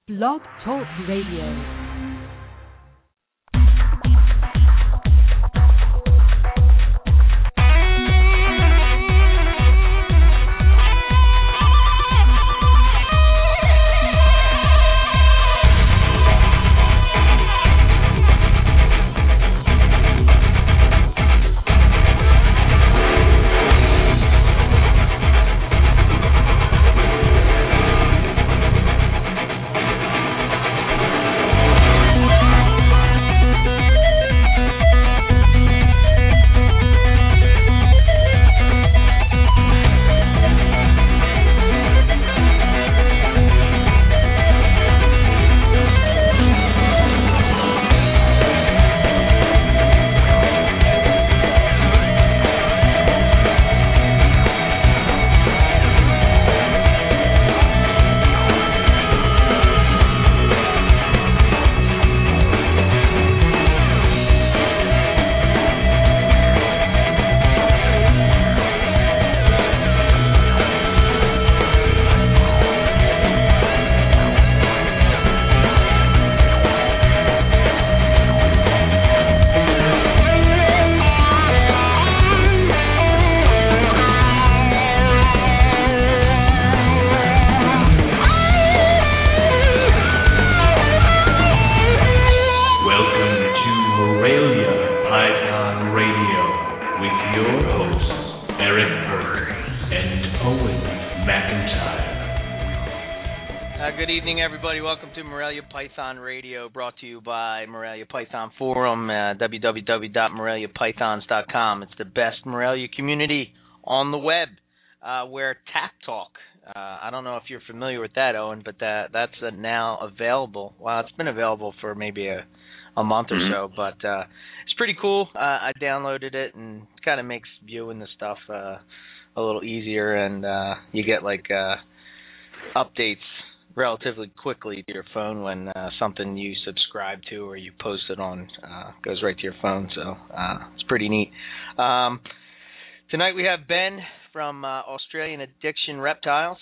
Blog Talk Radio. Python Radio, brought to you by Morelia Python Forum, www.moreliapythons.com. It's the best Morelia community on the web, where TAC Talk, I don't know if you're familiar with that, Owen, but that's now available. Well, it's been available for maybe a month or so, but it's pretty cool. I downloaded it, and it kind of makes viewing the stuff a little easier, and you get updates relatively quickly to your phone when something you subscribe to or you post it on goes right to your phone. So it's pretty neat. Tonight we have Ben from Australian Addiction Reptiles,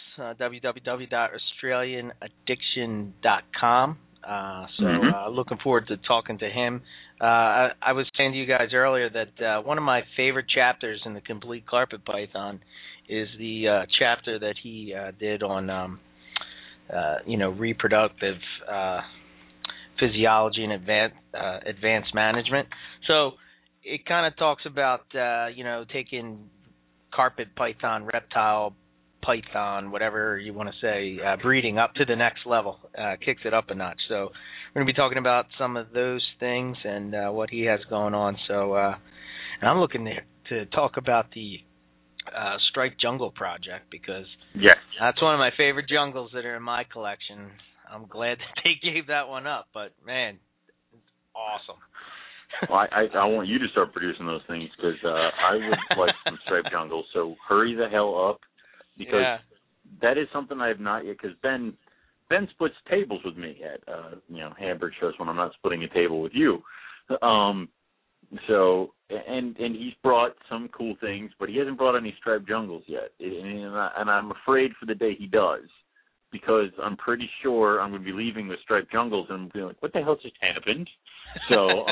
www.australianaddiction.com. Looking forward to talking to him. I was saying to you guys earlier that one of my favorite chapters in the Complete Carpet Python is the chapter that he did on reproductive physiology and advanced management. So it kind of talks about, taking carpet python, reptile python, whatever you want to say, breeding up to the next level, kicks it up a notch. So we're going to be talking about some of those things and what he has going on. So and I'm looking to talk about the Striped Jungle Project, because that's one of my favorite jungles that are in my collection. I'm glad that they gave that one up, but man, it's awesome. Well, I want you to start producing those things, because I would like some striped jungles. So hurry the hell up, because that is something I have not yet. Because Ben splits tables with me at Hamburg shows when I'm not splitting a table with you. So and he's brought some cool things, but he hasn't brought any striped jungles yet. And I'm afraid for the day he does, because I'm pretty sure I'm going to be leaving the striped jungles and be like, what the hell just happened? So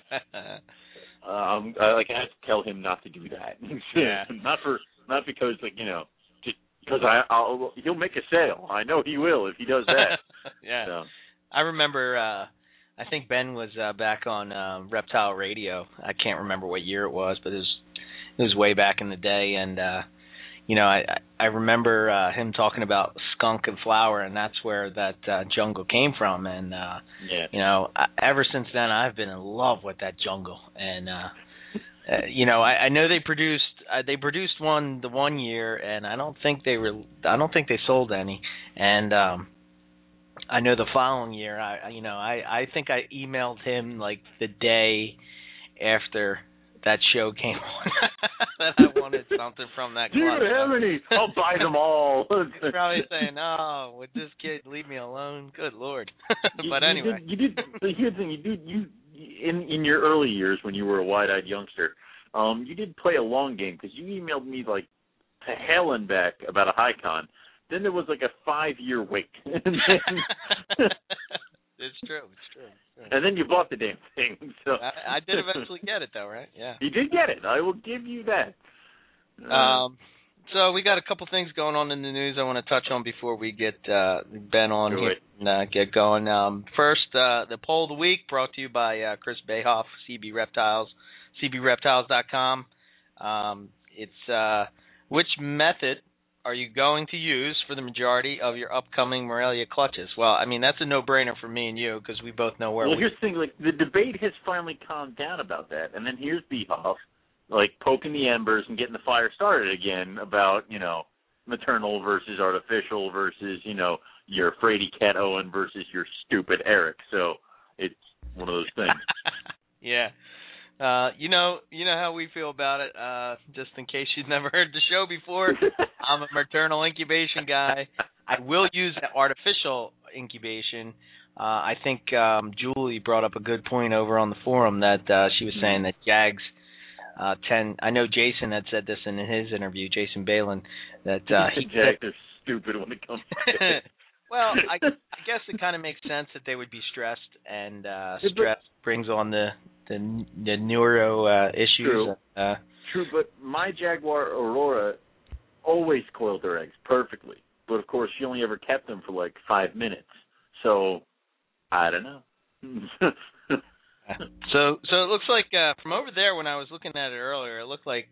I have to tell him not to do that. not because just because he'll make a sale. I know he will if he does that. So. I remember. I think Ben was back on Reptile Radio. I can't remember what year it was, but it was way back in the day. And I remember him talking about skunk and flower, and that's where that jungle came from. And ever since then, I've been in love with that jungle. And I know they produced one the one year, and I don't think they sold any. And I know the following year, I think I emailed him like the day after that show came on that I wanted something from that club. Do you have any? I'll buy them all. He's probably saying, "Oh, would this kid leave me alone?" Good Lord. But anyway, you did. Here's the thing: you in your early years when you were a wide-eyed youngster, you did play a long game, because you emailed me like to hell and back about a Hycon. then there was like a 5-year wait. It's true. And then you bought the damn thing. So I did eventually get it, though, right? Yeah. You did get it. I will give you that. So we got a couple things going on in the news I want to touch on before we get Ben on here and get going. First, the poll of the week brought to you by Chris Bayhoff, CB Reptiles, cbreptiles.com. It's which method are you going to use for the majority of your upcoming Morelia clutches? Well, I mean, that's a no-brainer for me and you because we both know where here's the thing. Like, the debate has finally calmed down about that. And then here's Bayhoff, like, poking the embers and getting the fire started again about, maternal versus artificial versus, your Frady Cat Owen versus your stupid Eric. So it's one of those things. Yeah. You know how we feel about it. Just in case you've never heard the show before, I'm a maternal incubation guy. I will use artificial incubation. I think Julie brought up a good point over on the forum that she was saying that Jags I know Jason had said this in his interview, Jason Balin, that Jags are stupid when it comes to it. Well, I guess it kind of makes sense that they would be stressed, and stress brings on the neuro issues. True, but my Jaguar Aurora always coiled her eggs perfectly. But, of course, she only ever kept them for, like, 5 minutes. So, I don't know. So it looks like from over there when I was looking at it earlier, it looked like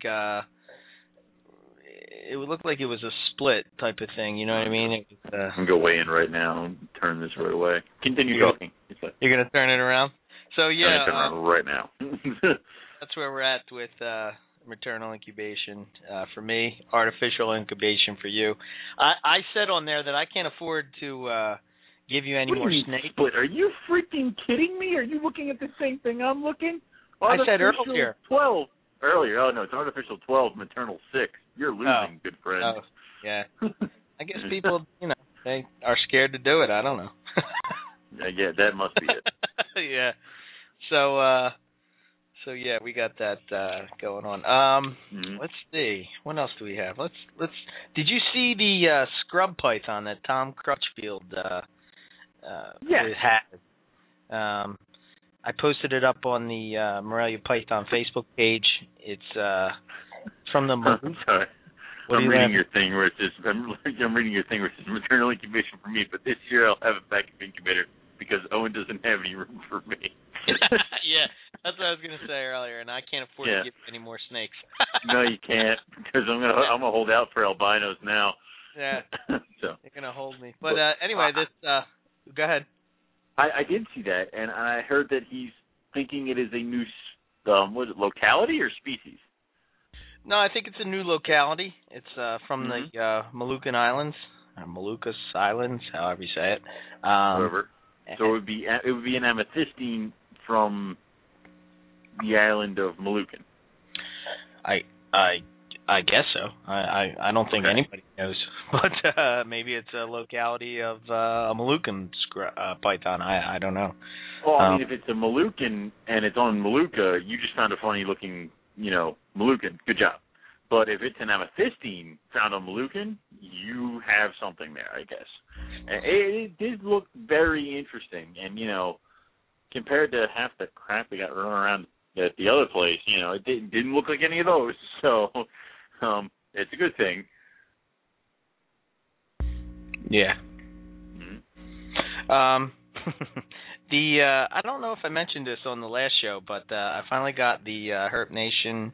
it would look like it was a split type of thing. You know what I mean? I'm going to go way in right now and turn this right away. Continue talking. You're going to turn it around? So, yeah. I'm going to turn it around right now. That's where we're at with maternal incubation for me, artificial incubation for you. I said on there that I can't afford to give you any more snakes. Split? Are you freaking kidding me? Are you looking at the same thing I'm looking? I said earlier. 12. Earlier. Oh, no, it's artificial 12, maternal 6. You're losing, good friend. Oh, yeah. I guess people, they are scared to do it. I don't know. Yeah, that must be it. Yeah. So yeah, we got that going on. Let's see. What else do we have? Let's. Did you see the scrub python that Tom Crutchfield had? I posted it up on the Morelia Python Facebook page. It's from the. I'm sorry. I'm reading your thing where it says I'm reading your thing where it says maternal incubation for me, but this year I'll have a backup incubator because Owen doesn't have any room for me. Yeah, that's what I was gonna say earlier, and I can't afford to give any more snakes. No, you can't, because I'm gonna hold out for albinos now. Yeah, so they're gonna hold me. But anyway, this go ahead. I did see that, and I heard that he's thinking it is a new locality or species. No, I think it's a new locality. It's from the Moluccan Islands, Moluccas Islands, however you say it. However, so it would be an amethystine from the island of Moluccan. I guess so. I don't think anybody knows, but maybe it's a locality of a Moluccan python. I don't know. Well, I mean, if it's a Moluccan and it's on Molucca, you just found a funny looking, Moluccan. Good job. But if it's an amethystine found on Moluccan, you have something there, I guess. And it did look very interesting, and compared to half the crap we got running around at the other place, it didn't look like any of those. So. It's a good thing. Yeah. I don't know if I mentioned this on the last show, but I finally got the Herp Nation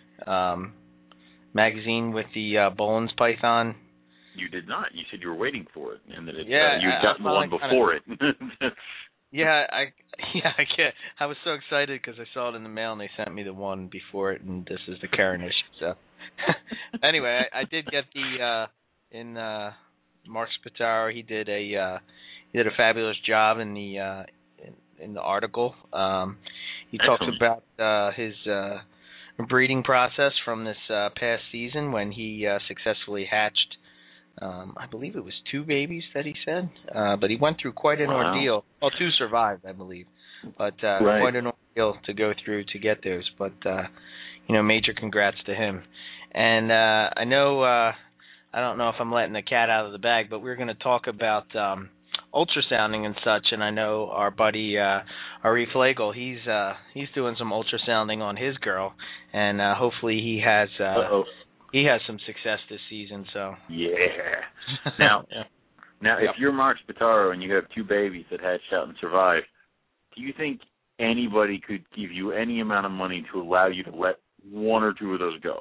magazine with the Boland's python. You did not. You said you were waiting for it, and that you'd gotten the one before it. Yeah, I was so excited because I saw it in the mail and they sent me the one before it, and this is the Karen issue. So anyway, I did get the in Mark Spataro. He did a fabulous job in the article. He talks about his breeding process from this past season when he successfully hatched. I believe it was 2 babies that he said, but he went through quite an ordeal. Well, 2 survived, I believe, but quite an ordeal to go through to get those. But major congrats to him. And I know I don't know if I'm letting the cat out of the bag, but we're going to talk about ultrasounding and such. And I know our buddy Ari Flagel, he's doing some ultrasounding on his girl, and hopefully he has some success this season. So Now, if you're Mark Spataro and you have 2 babies that hatched out and survived, do you think anybody could give you any amount of money to allow you to let 1 or 2 of those go?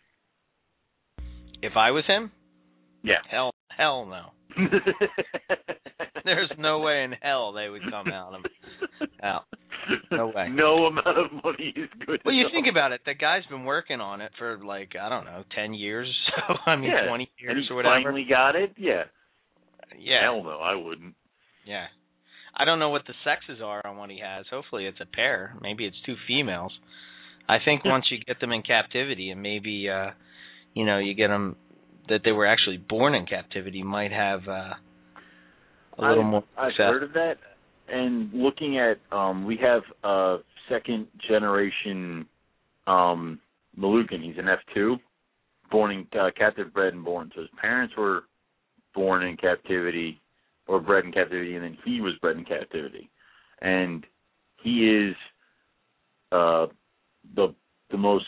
If I was him? Yeah. Hell no. There's no way in hell they would come out. No way. No amount of money is good. Well, you think about it. The guy's been working on it for 10 years. So 20 years or whatever. Finally got it. Yeah. Yeah. Hell no, I wouldn't. Yeah. I don't know what the sexes are on what he has. Hopefully it's a pair. Maybe it's 2 females. I think once you get them in captivity and maybe you get them that they were actually born in captivity, might have a little more success. I've heard of that, and looking at, we have a 2nd generation Moluccan. He's an F2, captive bred and born. So his parents were born in captivity or bred in captivity, and then he was bred in captivity. And he is the most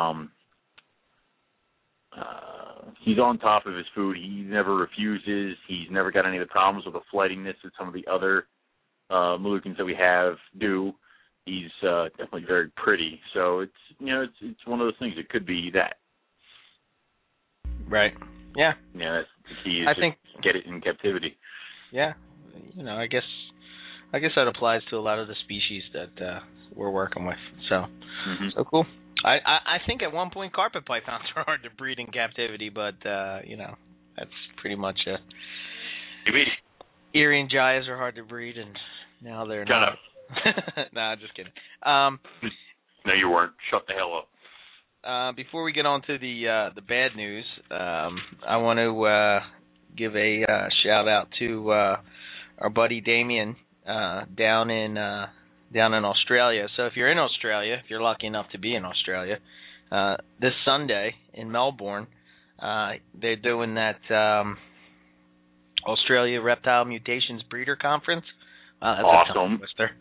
he's on top of his food. He never refuses. He's never got any of the problems with the flightiness that some of the other Moluccans that we have do. He's definitely very pretty. So it's one of those things. It could be that. Right. Yeah. Yeah, that's the key. I think get it in captivity. Yeah. I guess that applies to a lot of the species that we're working with. So so cool. I think at one point carpet pythons were hard to breed in captivity, but that's pretty much it. Erie and Jayas are hard to breed, and now they're not. Nah, just kidding. No, you weren't. Shut the hell up. Before we get on to the bad news, I want to give a shout out to our buddy Damien down in Australia. So if you're in Australia, if you're lucky enough to be in Australia, this Sunday in Melbourne, they're doing that Australia Reptile Mutations Breeder Conference. That's awesome. A tongue twister.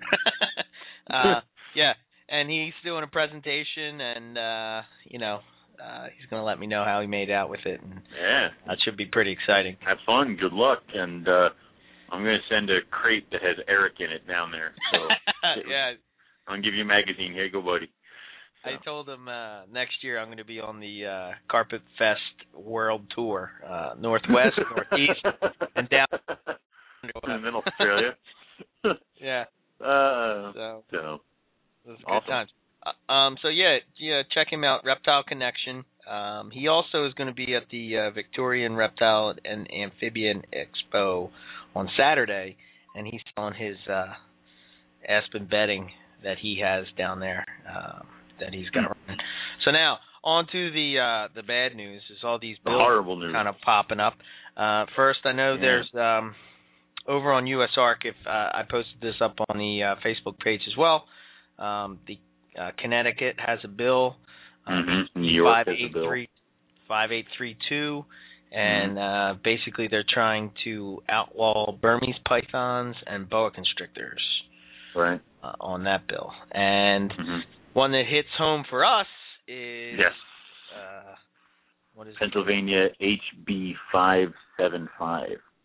Yeah, and he's doing a presentation, and he's going to let me know how he made out with it. And that should be pretty exciting. Have fun. Good luck. And I'm going to send a crate that has Eric in it down there. So yeah. I'm going to give you a magazine. Here you go, buddy. So. I told him next year I'm going to be on the Carpet Fest World Tour, Northwest, Northeast, and down. And then Australia. Yeah. So. It was good times. So check him out, Reptile Connection. He also is going to be at the Victorian Reptile and Amphibian Expo on Saturday, and he's on his Aspen bedding that he has down there that he's got running. So now on to the bad news. Is all these bills horrible news kind of popping up. First, I know there's over on USARK. If I posted this up on the Facebook page as well. The Connecticut has a bill. New York has a bill. 5832, and basically they're trying to outlaw Burmese pythons and boa constrictors. Right. On that bill. And one that hits home for us is what is Pennsylvania HB 575.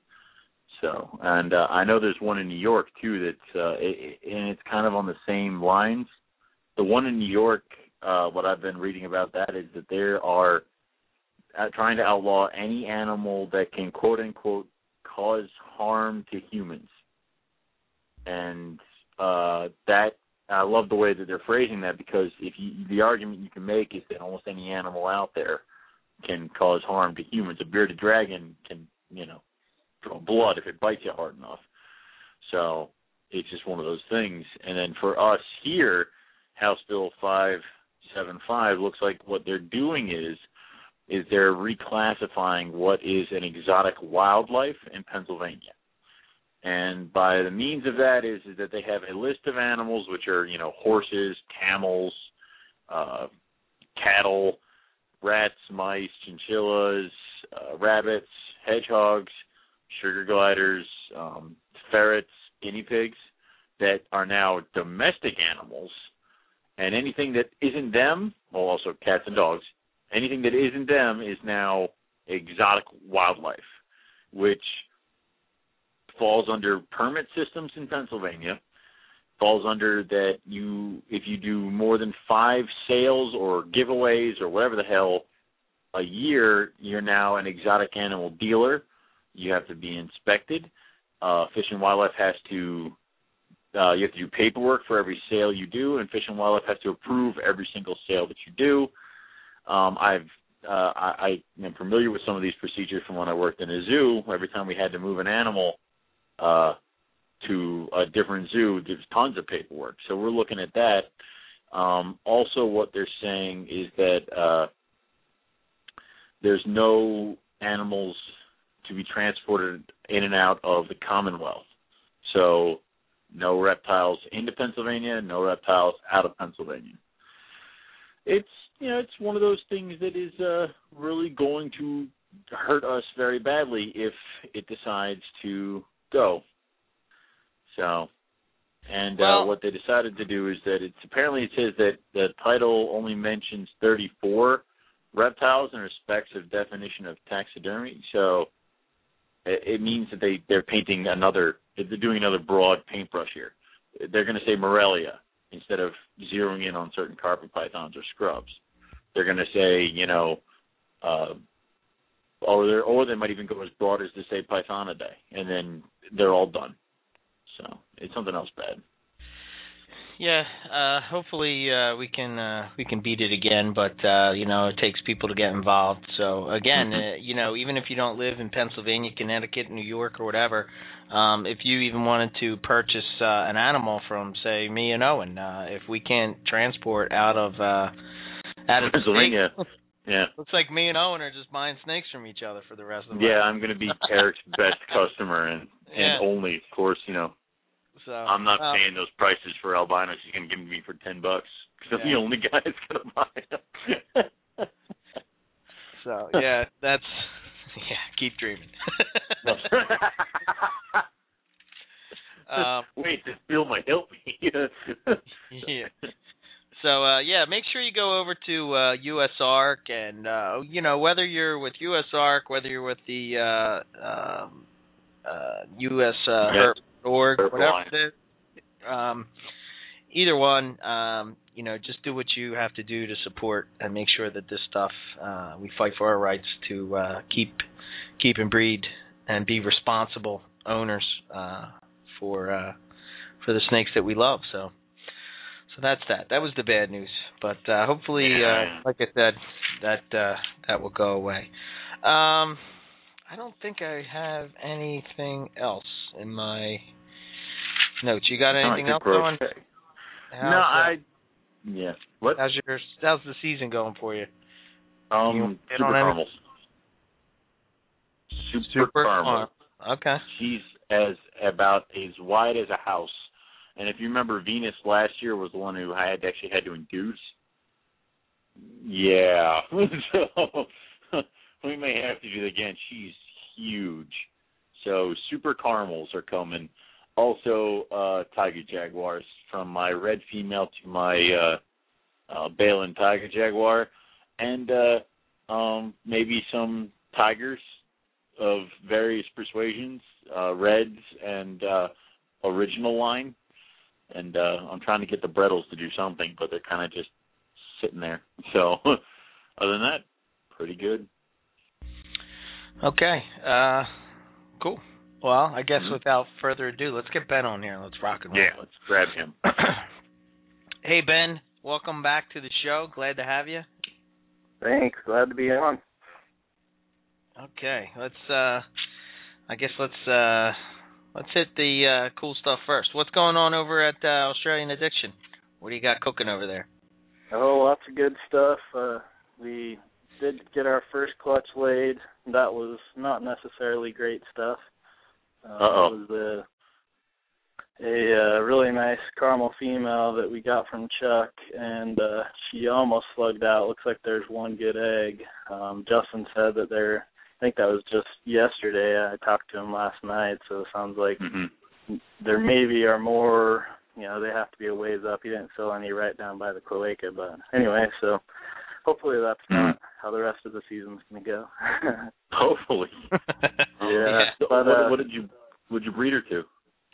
So, and I know there's one in New York too that's and it's kind of on the same lines. The one in New York, what I've been reading about that is that they are trying to outlaw any animal that can quote unquote cause harm to humans. And that I love the way that they're phrasing that, because the argument you can make is that almost any animal out there can cause harm to humans. A bearded dragon can, draw blood if it bites you hard enough. So it's just one of those things. And then for us here, House Bill 575 looks like what they're doing is they're reclassifying what is an exotic wildlife in Pennsylvania. And by the means of that is that they have a list of animals, which are, horses, camels, cattle, rats, mice, chinchillas, rabbits, hedgehogs, sugar gliders, ferrets, guinea pigs that are now domestic animals, and anything that isn't them, well, also cats and dogs, anything that isn't them is now exotic wildlife, which falls under permit systems in Pennsylvania, falls under that if you do more than 5 sales or giveaways or whatever the hell a year, you're now an exotic animal dealer. You have to be inspected. Fish and Wildlife has to, you have to do paperwork for every sale you do, and Fish and Wildlife has to approve every single sale that you do. I am familiar with some of these procedures from when I worked in a zoo. Every time we had to move an animal to a different zoo, there's tons of paperwork. So we're looking at that. Also, what they're saying is that there's no animals to be transported in and out of the Commonwealth. So no reptiles into Pennsylvania, no reptiles out of Pennsylvania. It's one of those things that is really going to hurt us very badly if it decides to go. So, and what they decided to do is that it says that the title only mentions 34 reptiles in respects of definition of taxidermy. So it means that they're painting they're doing another broad paintbrush here. They're going to say Morelia instead of zeroing in on certain carpet pythons or scrubs. They're going to say, or they might even go as broad as to say Pythonidae, and then they're all done. So it's something else bad. Yeah, hopefully we can beat it again, but it takes people to get involved. So again, even if you don't live in Pennsylvania, Connecticut, New York, or whatever, if you even wanted to purchase an animal from, say, me and Owen, if we can't transport out of Pennsylvania, yeah, looks like me and Owen are just buying snakes from each other for the rest of the Yeah, I'm going to be Eric's best customer and only, of course, So, I'm not paying those prices for albinos he's going to give me for $10 because I'm the only guy that's going to buy them. So, keep dreaming. Wait, this bill might help me. Yeah. So, make sure you go over to USARK and, whether you're with USARK, whether you're with the US Org, whatever it is. Either one, just do what you have to do to support and make sure that this stuff, we fight for our rights to keep and breed and be responsible owners for the snakes that we love. So that's that. That was the bad news, but hopefully, like I said, that will go away. I don't think I have anything else in my notes. You got anything else going? What? How's the season going for you? Super caramels. Super caramel. Okay. She's about as wide as a house. And if you remember, Venus last year was the one who actually had to induce. Yeah. So we may have to do it again. She's huge. So super caramels are coming. Also, tiger jaguars, from my red female to my Balin tiger jaguar, and maybe some tigers of various persuasions, reds and original line. And I'm trying to get the Brettles to do something, but they're kind of just sitting there. So other than that, pretty good. Okay. Cool. Well, I guess without further ado, let's get Ben on here. Let's rock and roll. Yeah, let's grab him. Hey, Ben. Welcome back to the show. Glad to have you. Thanks. Glad to be on. Okay. Let's hit the cool stuff first. What's going on over at Australian Addiction? What do you got cooking over there? Oh, lots of good stuff. We did get our first clutch laid. That was not necessarily great stuff. It was a really nice caramel female that we got from Chuck, and she almost slugged out. Looks like there's one good egg. Justin said that they're think that was just yesterday. I talked to him last night, so it sounds like there maybe are more, they have to be a ways up. He didn't sell any right down by the cloaca, but anyway, so hopefully that's not how the rest of the season's going to go. Hopefully. Yeah. So but, would you breed her to?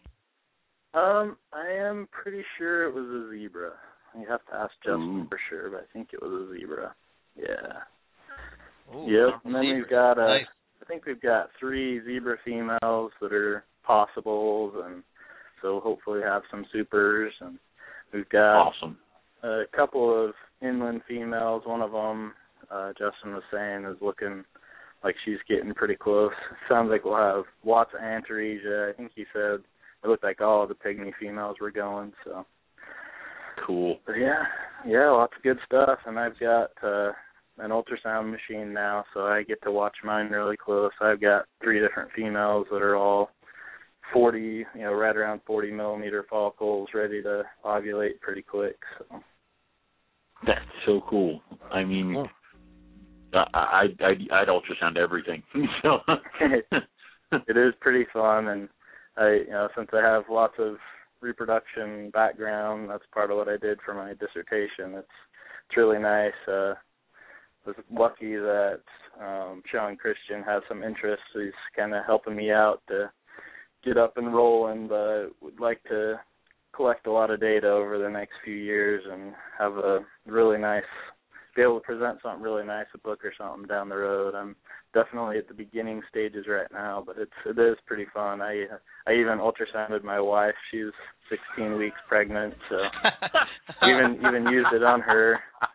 I am pretty sure it was a zebra. You have to ask Justin for sure, but I think it was a zebra. Yeah. Ooh, yep. And then we've got nice. I think we've got 3 zebra females that are possibles, and so hopefully have some supers. And we've got awesome. A couple of inland females. One of them, Justin was saying, is looking like she's getting pretty close. Sounds like we'll have lots of Antaresia. I think he said it looked like all of the pygmy females were going. So cool. But yeah, lots of good stuff. And I've got an ultrasound machine now, so I get to watch mine really close. I've got 3 different females that are all 40, right around 40 millimeter follicles, ready to ovulate pretty quick. So that's so cool. I mean, I'd ultrasound everything. So it is pretty fun, and I, since I have lots of reproduction background, that's part of what I did for my dissertation. It's really nice. I was lucky that Sean Christian has some interest. He's kind of helping me out to get up and rolling, but would like to collect a lot of data over the next few years and have be able to present something really nice, a book or something down the road. I'm definitely at the beginning stages right now, but it is pretty fun. I even ultrasounded my wife. She's 16 weeks pregnant, so even used it on her.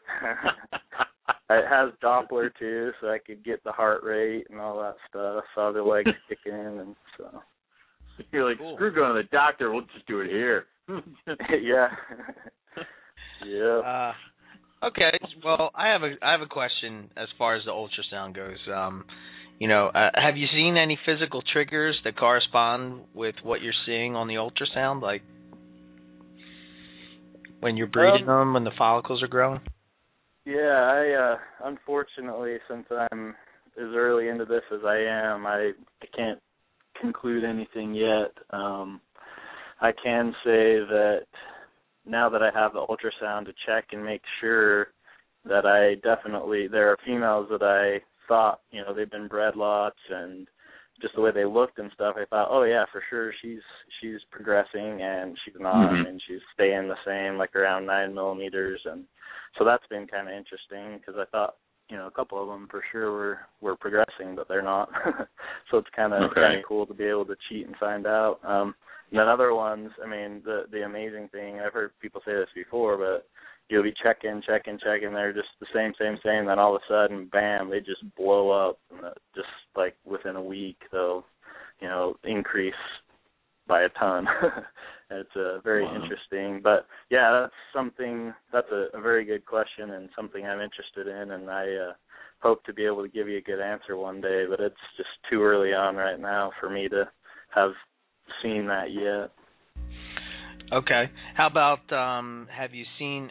It has Doppler too, so I could get the heart rate and all that stuff. Saw the legs kicking, and so you're like, cool. Screw going to the doctor. We'll just do it here. Yeah. Yeah. Okay. Well, I have a question as far as the ultrasound goes. Have you seen any physical triggers that correspond with what you're seeing on the ultrasound, like when you're breeding them, when the follicles are growing? Yeah, I unfortunately, since I'm as early into this as I am, I can't conclude anything yet. I can say that now that I have the ultrasound to check and make sure that there are females that I thought, they've been bred lots, and just the way they looked and stuff, I thought, oh yeah, for sure she's progressing, and she's not, and she's staying the same, like around 9 millimeters, and so that's been kind of interesting because I thought, a couple of them for sure were progressing, but they're not. So it's kind of cool to be able to cheat and find out. And then other ones, I mean, the amazing thing, I've heard people say this before, but you'll be checking, they're just the same, then all of a sudden, bam, they just blow up, just like within a week, they'll, increase by a ton. It's very interesting. But, yeah, that's a very good question and something I'm interested in, and I hope to be able to give you a good answer one day, but it's just too early on right now for me to have seen that yet. Okay. How about have you seen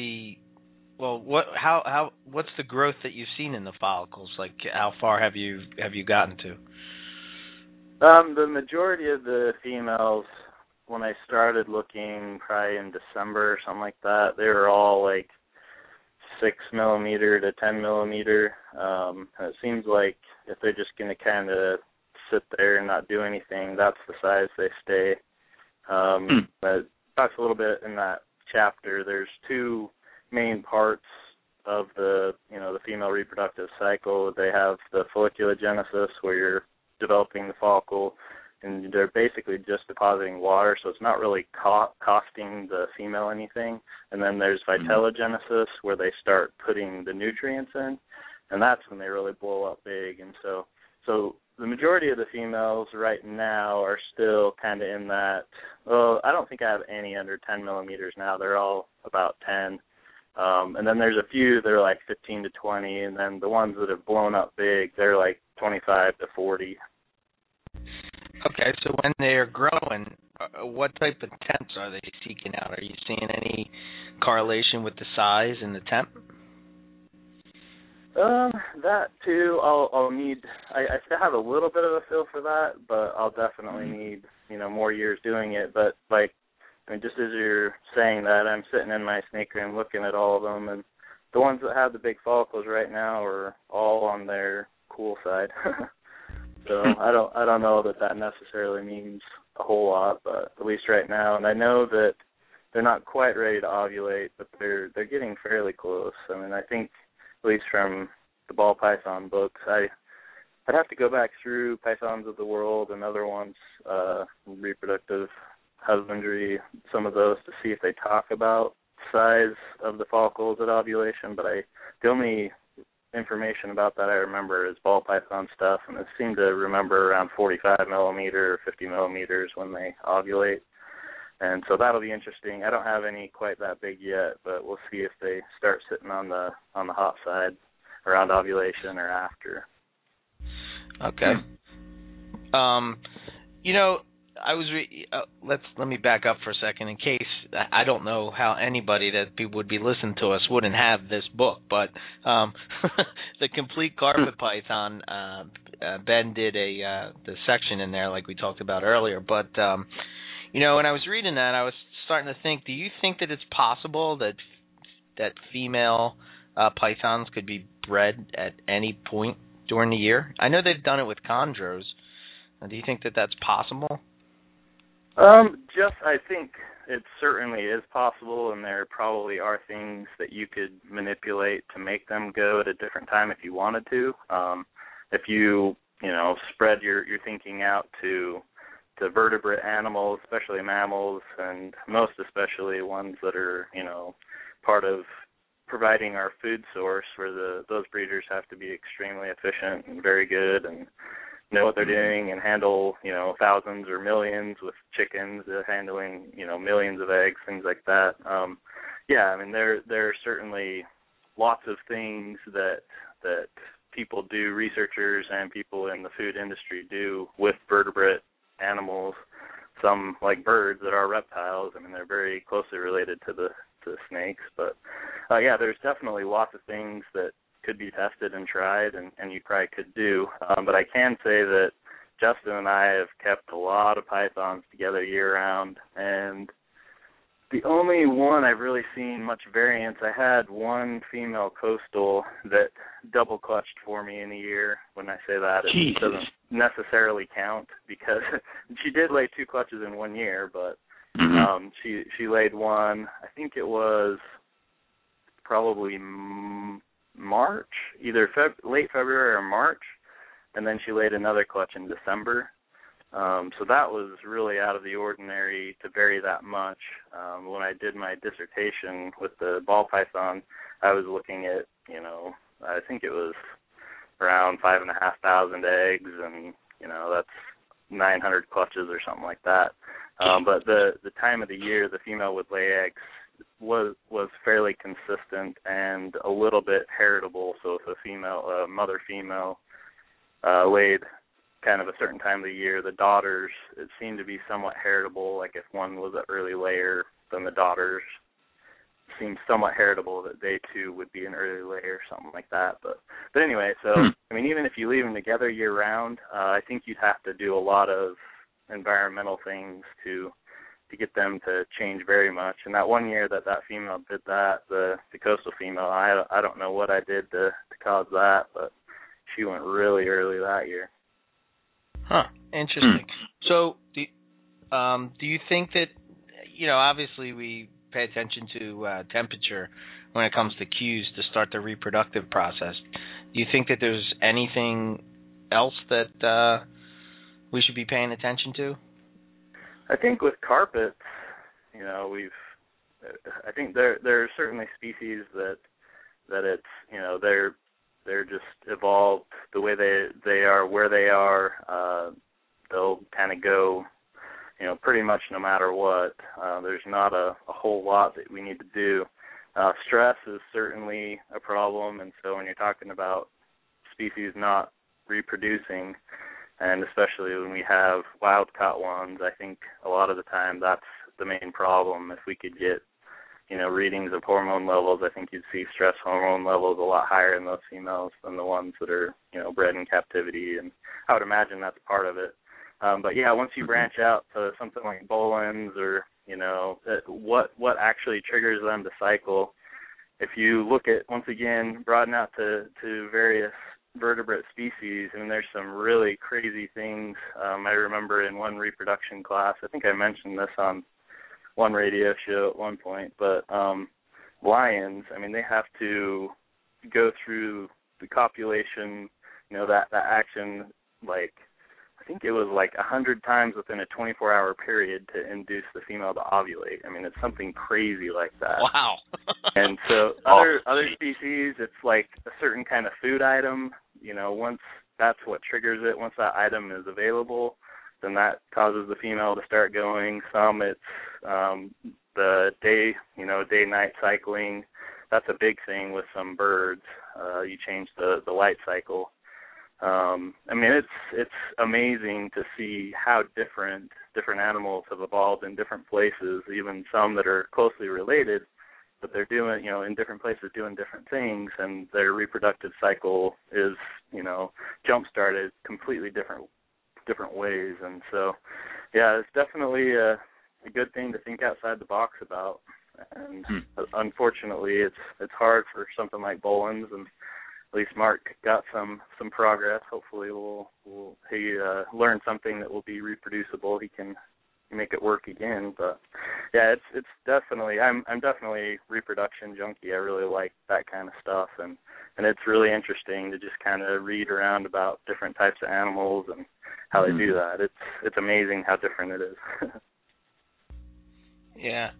what's the growth that you've seen in the follicles? Like how far have you gotten to? The majority of the females, when I started looking probably in December or something like that, they were all like 6 millimeter to 10 millimeter. And it seems like if they're just going to kind of sit there and not do anything, that's the size they stay. But it talks a little bit in that chapter. There's 2 main parts of the female reproductive cycle. They have the folliculogenesis, where you're developing the follicle, and they're basically just depositing water, so it's not really costing the female anything. And then there's vitellogenesis, where they start putting the nutrients in, and that's when they really blow up big. And so the majority of the females right now are still kind of in that, I don't think I have any under 10 millimeters now. They're all about 10. And then there's a few that are like 15 to 20, and then the ones that have blown up big, they're like 25 to 40. Okay, so when they're growing, what type of temps are they seeking out? Are you seeing any correlation with the size and the temp? That too. I'll need. I still have a little bit of a feel for that, but I'll definitely need more years doing it. But just as you're saying that, I'm sitting in my snake room looking at all of them, and the ones that have the big follicles right now are all on their cool side. So I don't know that necessarily means a whole lot, but at least right now. And I know that they're not quite ready to ovulate, but they're getting fairly close. I mean, I think at least from the ball python books, I'd have to go back through Pythons of the World and other ones, reproductive husbandry, some of those to see if they talk about size of the follicles at ovulation. But the only information about that I remember is ball python stuff, and I seem to remember around 45 millimeter or 50 millimeters when they ovulate. And so that'll be interesting. I don't have any quite that big yet, but we'll see if they start sitting on the hot side around ovulation or after. Okay. I was let me back up for a second in case I don't know how anybody that would be listening to us wouldn't have this book, but the Complete Carpet Python, Ben did the section in there like we talked about earlier, but when I was reading that, I was starting to think, do you think that it's possible that female pythons could be bred at any point during the year? I know they've done it with chondros. Do you think that that's possible? I think it certainly is possible, and there probably are things that you could manipulate to make them go at a different time if you wanted to. If you, spread your thinking out to vertebrate animals, especially mammals, and most especially ones that are, part of providing our food source, where those breeders have to be extremely efficient and very good and know what they're doing and handle, thousands or millions with chickens, handling, millions of eggs, things like that. There are certainly lots of things that people do, researchers and people in the food industry do with vertebrate animals. Some, like birds, that are reptiles. I mean, they're very closely related to the snakes. But, there's definitely lots of things that could be tested and tried, and you probably could do. But I can say that Justin and I have kept a lot of pythons together year-round, and the only one I've really seen much variance, I had one female coastal that double-clutched for me in a year. When I say that, it doesn't necessarily count, because she did lay 2 clutches in 1 year, but she laid one, I think it was probably March, either late February or March, and then she laid another clutch in December. So that was really out of the ordinary to vary that much. When I did my dissertation with the ball python, I was looking at, I think it was around 5,500 eggs, and, that's 900 clutches or something like that. But the time of the year the female would lay eggs was fairly consistent and a little bit heritable. So if a mother female laid kind of a certain time of the year, the daughters, it seemed to be somewhat heritable. Like if one was an early layer, then the daughters seemed somewhat heritable that they too would be an early layer, something like that. But anyway, so I mean, even if you leave them together year round, I think you'd have to do a lot of environmental things to get them to change very much. And that 1 year that female did that, the coastal female, I don't know what I did to cause that, but she went really early that year. Huh. Interesting. So, do you think that, obviously we pay attention to temperature when it comes to cues to start the reproductive process. Do you think that there's anything else that we should be paying attention to? I think with carpets, I think there are certainly species that it's, they're just evolved the way they are, where they are. They'll kind of go, pretty much no matter what. There's not a whole lot that we need to do. Stress is certainly a problem, and so when you're talking about species not reproducing, and especially when we have wild-caught ones, I think a lot of the time that's the main problem. If we could get readings of hormone levels, I think you'd see stress hormone levels a lot higher in those females than the ones that are, bred in captivity, and I would imagine that's part of it. But yeah, once you branch out to something like Boelens or, what actually triggers them to cycle, if you look at, once again, broaden out to various vertebrate species, and there's some really crazy things. I remember in one reproduction class, I think I mentioned this on one radio show at one point, but lions, they have to go through the copulation, that action, like, I think it was like 100 times within a 24-hour period to induce the female to ovulate. It's something crazy like that. Wow. And so other species, it's like a certain kind of food item. Once that's what triggers it, once that item is available, then that causes the female to start going. Some it's the day-night cycling. That's a big thing with some birds. You change the light cycle. It's amazing to see how different animals have evolved in different places, even some that are closely related, but they're doing, in different places doing different things, and their reproductive cycle is, jump-started completely different ways. And so, yeah, it's definitely a good thing to think outside the box about. And unfortunately, it's hard for something like Boelens, and at least Mark got some progress. Hopefully, he learn something that will be reproducible. He can make it work again. But yeah, it's definitely, I'm definitely reproduction junkie. I really like that kind of stuff, and it's really interesting to just kind of read around about different types of animals and how they do that. It's amazing how different it is. Yeah.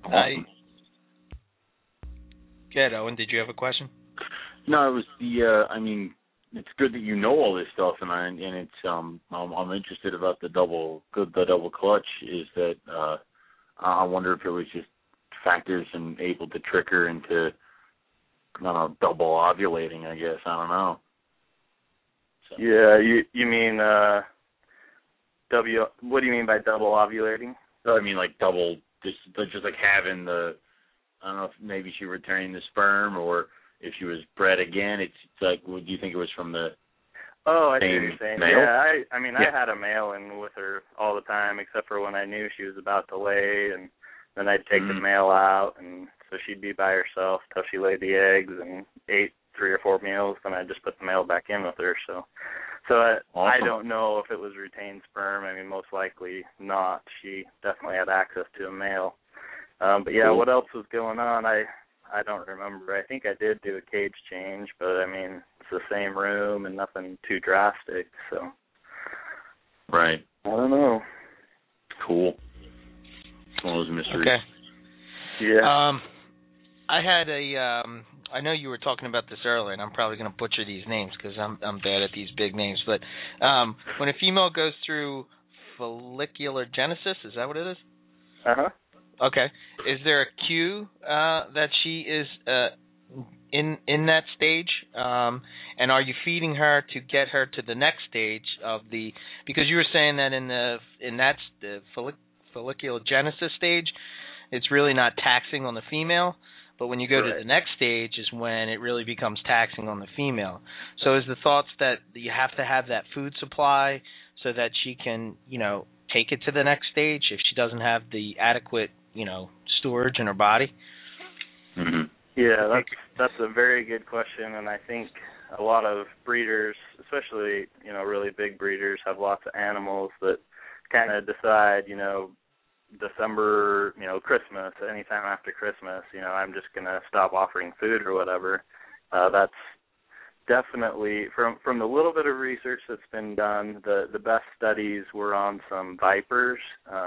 Good, Owen. Did you have a question? No, it was it's good that you know all this stuff, and it's I'm interested about the double clutch. Is that I wonder if it was just factors and able to trick her into double ovulating. I guess I don't know. So. Yeah, you mean what do you mean by double ovulating? Like double, just like having the. I don't know if maybe she returned the sperm, or if she was bred again. It's like, do you think it was from the I see what you're saying. Male? Yeah, I had a male in with her all the time, except for when I knew she was about to lay, and then I'd take the male out, and so she'd be by herself till she laid the eggs and ate 3 or 4 meals, then I'd just put the male back in with her. So awesome. I don't know if it was retained sperm. Most likely not. She definitely had access to a male. But yeah, What else was going on? I don't remember. I think I did do a cage change, but it's the same room and nothing too drastic. So, right. I don't know. Cool. It's one of those mysteries. Okay. Yeah. I had I know you were talking about this earlier, and I'm probably going to butcher these names because I'm bad at these big names. But when a female goes through follicular genesis, is that what it is? Uh-huh. Okay. Is there a cue that she is in that stage? And are you feeding her to get her to the next stage of the? Because you were saying that in the follicular genesis stage, it's really not taxing on the female. But when you go to the next stage is when it really becomes taxing on the female. So is the thoughts that you have to have that food supply so that she can, take it to the next stage if she doesn't have the adequate storage in her body? Mm-hmm. Yeah, that's a very good question, and I think a lot of breeders, especially really big breeders, have lots of animals that kind of decide, December, Christmas, anytime after Christmas, I'm just gonna stop offering food or whatever. That's definitely from the little bit of research that's been done. The best studies were on some vipers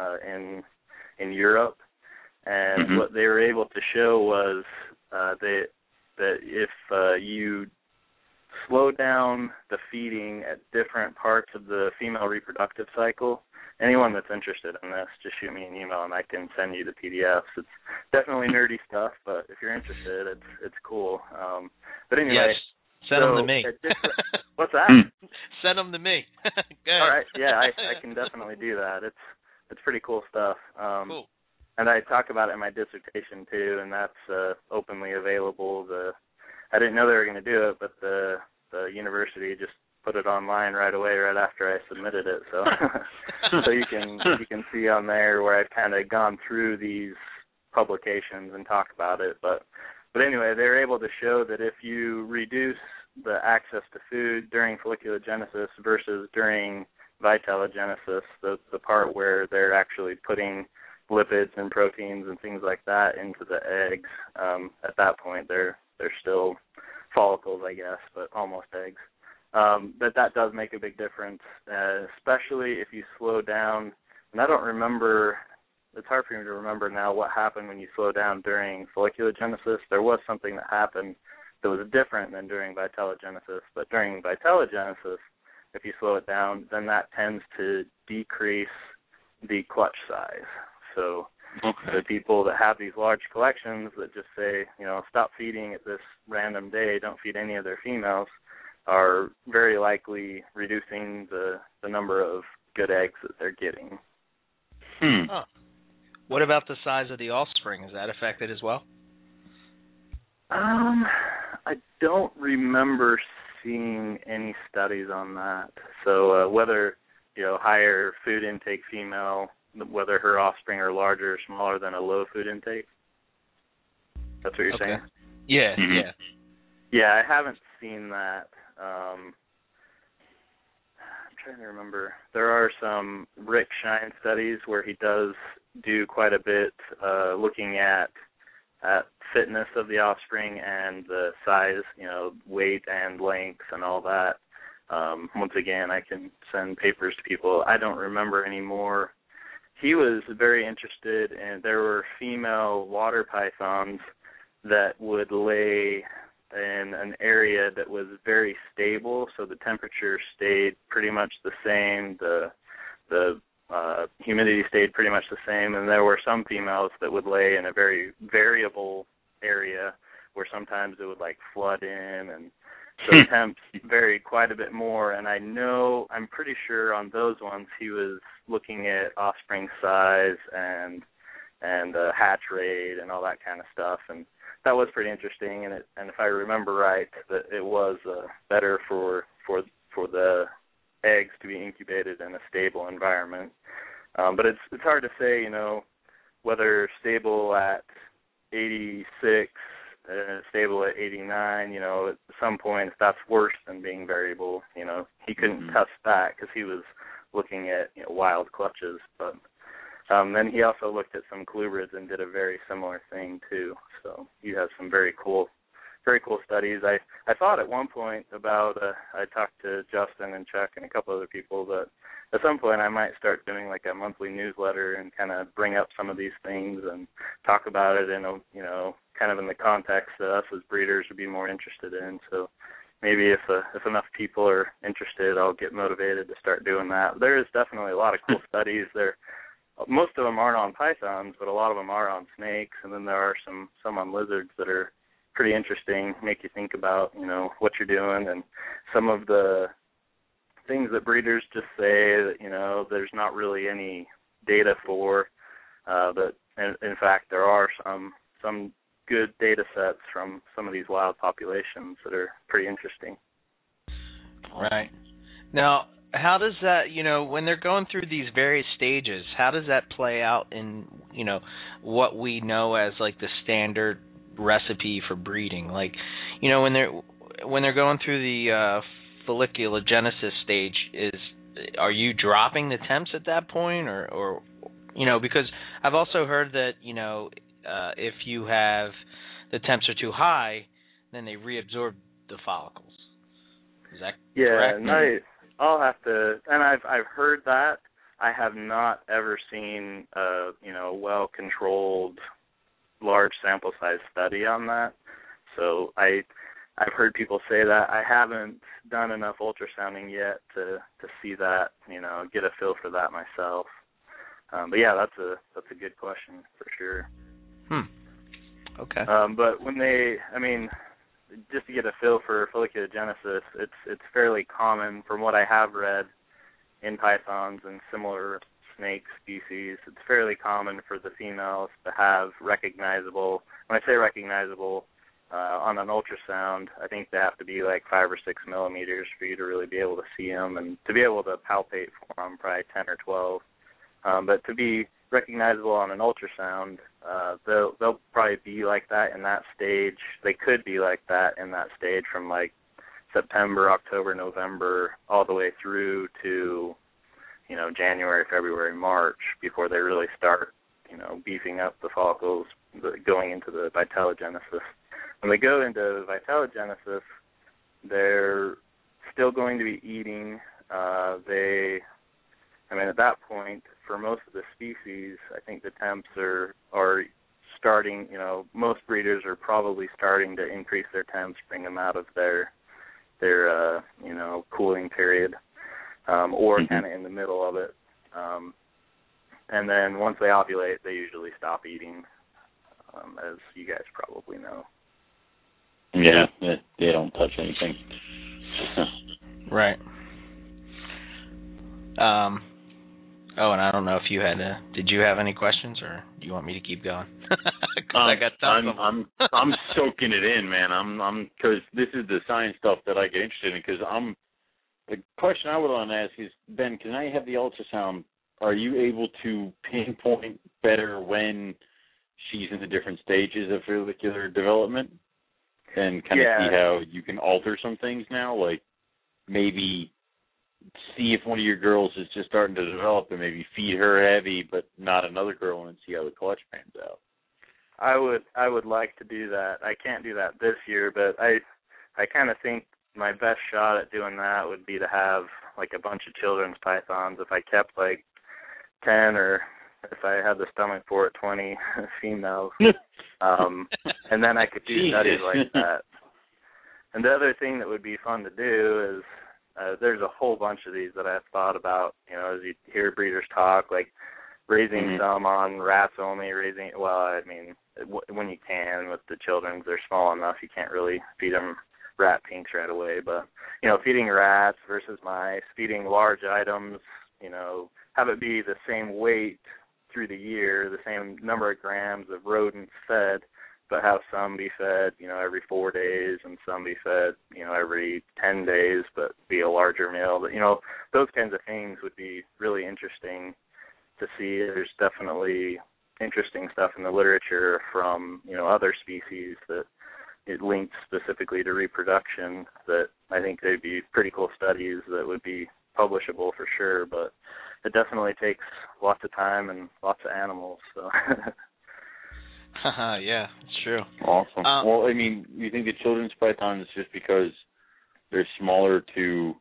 in Europe. And what they were able to show was that if you slow down the feeding at different parts of the female reproductive cycle, anyone that's interested in this, just shoot me an email and I can send you the PDFs. It's definitely nerdy stuff, but if you're interested, it's cool. But anyway. Yes. Send them to me. What's that? Send them to me. Good. All right. Yeah, I can definitely do that. It's pretty cool stuff. Cool. and I talk about it in my dissertation too, and that's openly available. I didn't know they were going to do it, but the university just put it online right away, right after I submitted it. So, so you can see on there where I've kind of gone through these publications and talk about it. But anyway, they're able to show that if you reduce the access to food during folliculogenesis versus during vitellogenesis, the part where they're actually putting lipids and proteins and things like that into the eggs, at that point they're still follicles, I guess, but almost eggs. That does make a big difference, especially if you slow down. And I don't remember, it's hard for me to remember now what happened when you slow down during folliculogenesis. There was something that happened that was different than during vitellogenesis. But during vitellogenesis, if you slow it down, then that tends to decrease the clutch size. So the people that have these large collections that just say, stop feeding at this random day, don't feed any of their females, are very likely reducing the number of good eggs that they're getting. Huh. What about the size of the offspring? Is that affected as well? I don't remember seeing any studies on that. So whether, higher food intake female, whether her offspring are larger or smaller than a low food intake. That's what you're saying? Yeah, yeah. Yeah, I haven't seen that. I'm trying to remember. There are some Rick Shine studies where he does do quite a bit looking at fitness of the offspring and the size, weight and length and all that. Once again, I can send papers to people. I don't remember anymore. He was very interested, and there were female water pythons that would lay in an area that was very stable, so the temperature stayed pretty much the same, the humidity stayed pretty much the same, and there were some females that would lay in a very variable area where sometimes it would flood in, and so the temps varied quite a bit more. And I'm pretty sure on those ones he was looking at offspring size and hatch rate and all that kind of stuff, and that was pretty interesting. And if I remember right, that it was better for the eggs to be incubated in a stable environment. But it's hard to say, whether stable at 86, stable at 89, at some point, if that's worse than being variable, he couldn't test that because he was looking at wild clutches. But then he also looked at some colubrids and did a very similar thing too. So he has some very cool studies. I thought at one point about, I talked to Justin and Chuck and a couple other people that at some point I might start doing a monthly newsletter and kind of bring up some of these things and talk about it in kind of in the context that us as breeders would be more interested in. So maybe if enough people are interested, I'll get motivated to start doing that. There is definitely a lot of cool studies there. Most of them aren't on pythons, but a lot of them are on snakes, and then there are some on lizards that are pretty interesting, make you think about, what you're doing, and some of the things that breeders just say that, there's not really any data for, but in fact there are some good data sets from some of these wild populations that are pretty interesting. Right. Now, how does that, when they're going through these various stages, how does that play out in, what we know as the standard recipe for breeding? When they're going through the folliculogenesis stage, are you dropping the temps at that point, or because I've also heard that if you have the temps are too high, then they reabsorb the follicles. Is that correct? Yeah, I'll have to, and I've heard that. I have not ever seen a well-controlled large sample size study on that. So I've heard people say that. I haven't done enough ultrasounding yet to see that, get a feel for that myself. But yeah, that's a good question for sure. Okay. But when just to get a feel for folliculogenesis, it's fairly common from what I have read in pythons and similar snake species, it's fairly common for the females to have recognizable, when I say recognizable, on an ultrasound, I think they have to be like 5 or 6 millimeters for you to really be able to see them, and to be able to palpate for them, probably 10 or 12. But to be recognizable on an ultrasound, they'll probably be like that in that stage. They could be like that in that stage from like September, October, November, all the way through to, January, February, March, before they really start, beefing up the follicles, going into the vitellogenesis. When they go into vitellogenesis, they're still going to be eating. At that point, for most of the species, I think the temps are starting, most breeders are probably starting to increase their temps, bring them out of their cooling period, or kind of in the middle of it. And then once they ovulate, they usually stop eating, as you guys probably know. Yeah, they don't touch anything. Right. And I don't know if you did you have any questions, or do you want me to keep going? I got tons of them. I'm soaking it in, man. I'm because this is the science stuff that I get interested in. Because the question I would want to ask is, Ben, can I have the ultrasound? Are you able to pinpoint better when she's in the different stages of follicular development, and kind of see how you can alter some things now, like maybe see if one of your girls is just starting to develop and maybe feed her heavy but not another girl, and see how the clutch pans out? I would like to do that. I can't do that this year, but I kind of think my best shot at doing that would be to have like a bunch of children's pythons. If I kept like 10, or if I had the stomach for it, 20 females, and then I could do studies like that. And the other thing that would be fun to do is there's a whole bunch of these that I've thought about, as you hear breeders talk, like raising some on rats only, when you can with the children, they're small enough, you can't really feed them rat pinks right away, but, feeding rats versus mice, feeding large items, have it be the same weight through the year, the same number of grams of rodents fed, but have some be fed, every 4 days, and some be fed, every 10 days, but be a larger meal. But, those kinds of things would be really interesting to see. There's definitely interesting stuff in the literature from, other species that it links specifically to reproduction that I think they'd be pretty cool studies that would be publishable for sure, but it definitely takes lots of time and lots of animals, so... Yeah, it's true. Awesome. Well, you think the children's pythons, just because they're smaller to,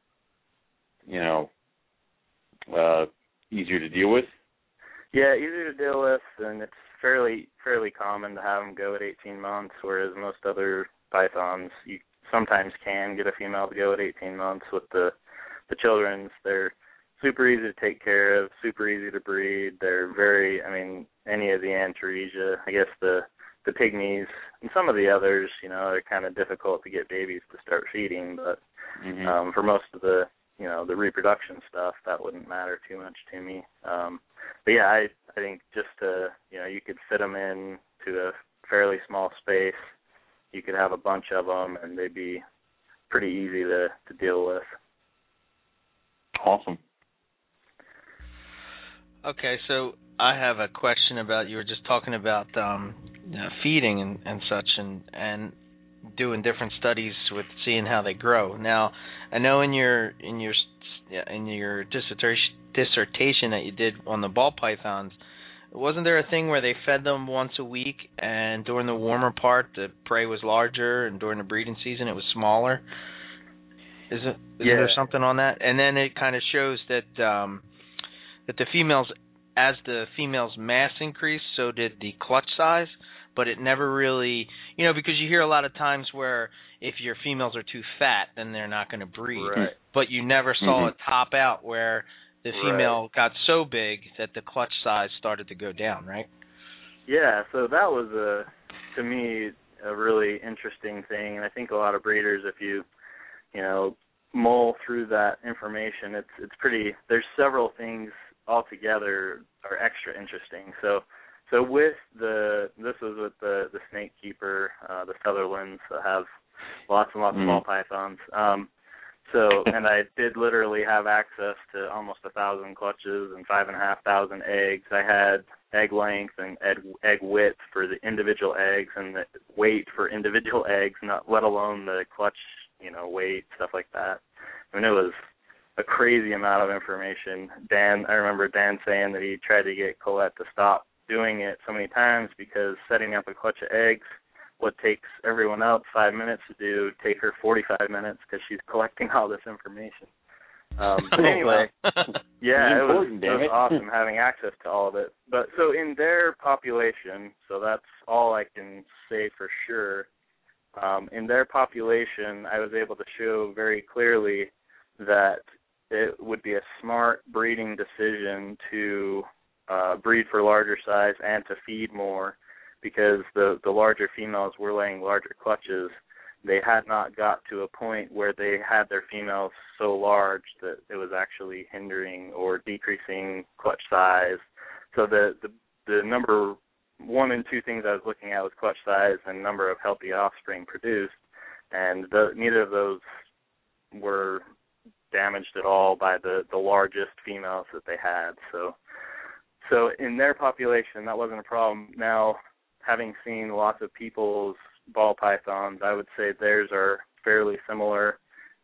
easier to deal with? Yeah, easier to deal with, and it's fairly common to have them go at 18 months, whereas most other pythons, you sometimes can get a female to go at 18 months. With the children's, they're super easy to take care of, super easy to breed. They're very, any of the Antaresia, I guess the pygmies, and some of the others, they're kind of difficult to get babies to start feeding, but for most of the, the reproduction stuff, that wouldn't matter too much to me. But yeah, I think just to, you could fit them in to a fairly small space. You could have a bunch of them, and they'd be pretty easy to deal with. Awesome. Okay, so I have a question about, you were just talking about feeding and such, and doing different studies with seeing how they grow. Now, I know in your dissertation that you did on the ball pythons, wasn't there a thing where they fed them once a week, and during the warmer part the prey was larger, and during the breeding season it was smaller? Is there something on that? And then it kind of shows that that the females, as the females' mass increased, so did the clutch size, but it never really, because you hear a lot of times where if your females are too fat, then they're not going to breed. Right. But you never saw it top out where the female got so big that the clutch size started to go down, right? Yeah, so that was, to me, a really interesting thing, and I think a lot of breeders, if you mull through that information, it's pretty, there's several things altogether are extra interesting. So with this was with the snake keeper, the Sutherlands that have lots and lots of ball pythons. And I did literally have access to almost 1,000 clutches and 5,500 eggs. I had egg length and egg width for the individual eggs and the weight for individual eggs, not let alone the clutch, weight, stuff like that. I mean, it was a crazy amount of information. I remember Dan saying that he tried to get Colette to stop doing it so many times because setting up a clutch of eggs, what takes everyone else 5 minutes to do, take her 45 minutes because she's collecting all this information. But anyway, yeah, it was awesome having access to all of it. But so in their population, so that's all I can say for sure, in their population, I was able to show very clearly that it would be a smart breeding decision to breed for larger size and to feed more, because the larger females were laying larger clutches. They had not got to a point where they had their females so large that it was actually hindering or decreasing clutch size. So the number one and two things I was looking at was clutch size and number of healthy offspring produced, and neither of those were damaged at all by the largest females that they had. So in their population, that wasn't a problem. Now, having seen lots of people's ball pythons, I would say theirs are fairly similar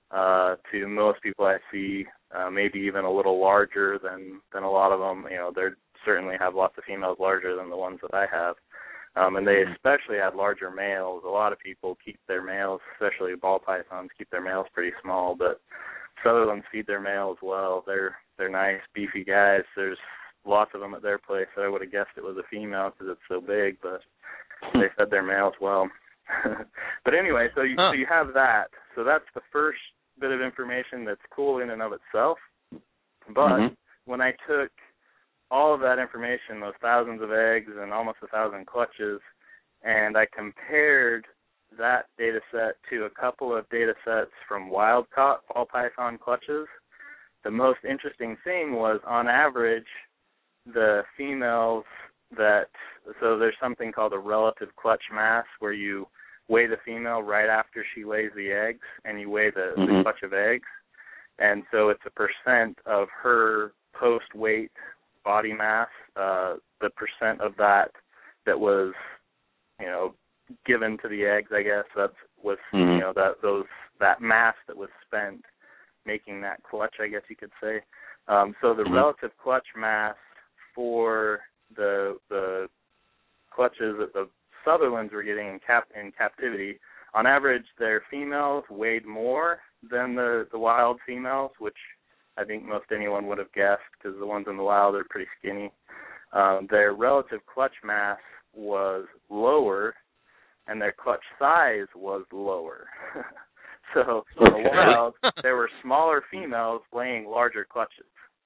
to most people I see, maybe even a little larger than a lot of them. They certainly have lots of females larger than the ones that I have. And they especially had larger males. A lot of people keep their males, especially ball pythons, keep their males pretty small, but Sutherlands feed their males well. They're nice, beefy guys. There's lots of them at their place, so I would have guessed it was a female because it's so big, but they fed their males well. But anyway, so you have that. So that's the first bit of information that's cool in and of itself. But when I took all of that information, those thousands of eggs and almost 1,000 clutches, and I compared that data set to a couple of data sets from wild-caught ball python clutches, the most interesting thing was, on average, the females so there's something called a relative clutch mass, where you weigh the female right after she lays the eggs, and you weigh the clutch of eggs. And so it's a percent of her post-weight body mass, the percent of that was, given to the eggs, I guess. That was, that mass that was spent making that clutch, I guess you could say. So the relative clutch mass for the clutches that the Sutherlands were getting in captivity, on average, their females weighed more than the wild females, which I think most anyone would have guessed, because the ones in the wild are pretty skinny. Their relative clutch mass was lower, and their clutch size was lower. So in the wild, there were smaller females laying larger clutches.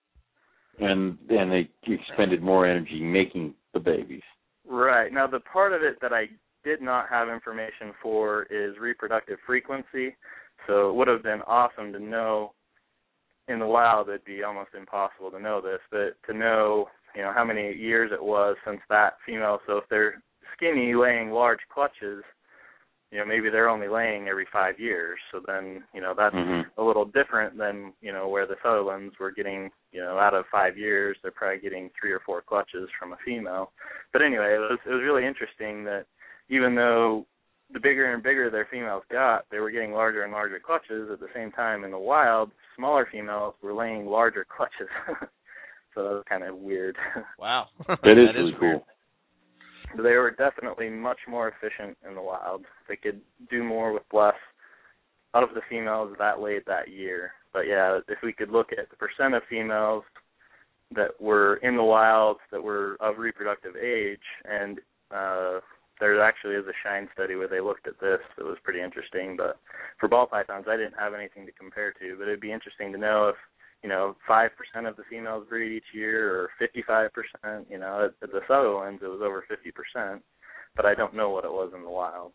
And they expended more energy making the babies. Right. Now, the part of it that I did not have information for is reproductive frequency. So it would have been awesome to know. In the wild, it'd be almost impossible to know this, but to know, how many years it was since that female. So if they're skinny, laying large clutches, maybe they're only laying every 5 years. So then, that's a little different than, where the Sutherlands were getting, out of 5 years, they're probably getting 3 or 4 clutches from a female. But anyway, it was really interesting that even though the bigger and bigger their females got, they were getting larger and larger clutches. At the same time, in the wild, smaller females were laying larger clutches. So that was kind of weird. Wow. That is really cool. They were definitely much more efficient in the wild. They could do more with less out of the females that laid that year. But yeah, if we could look at the percent of females that were in the wild that were of reproductive age, and there actually is a Shine study where they looked at this. It was pretty interesting. But for ball pythons, I didn't have anything to compare to. But it'd be interesting to know if 5% of the females breed each year, or 55%. At the Sutherlands, it was over 50%, but I don't know what it was in the wild.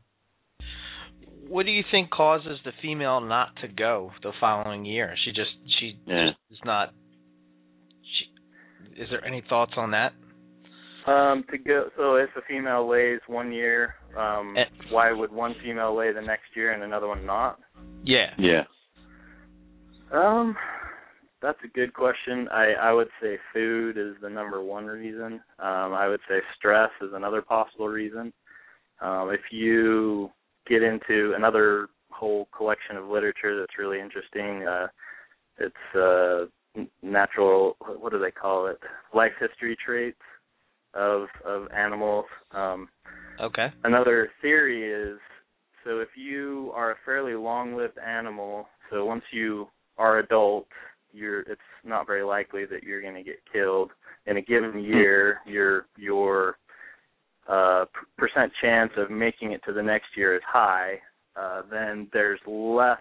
What do you think causes the female not to go the following year? She is not. is there any thoughts on that? So if a female lays 1 year, why would one female lay the next year and another one not? Yeah. Yeah. That's a good question. I would say food is the number one reason. I would say stress is another possible reason. If you get into another whole collection of literature that's really interesting, it's natural, what do they call it? Life history traits of animals. Okay. Another theory is, so if you are a fairly long-lived animal, so once you are adult, it's not very likely that you're going to get killed. In a given year, your percent chance of making it to the next year is high. Then there's less,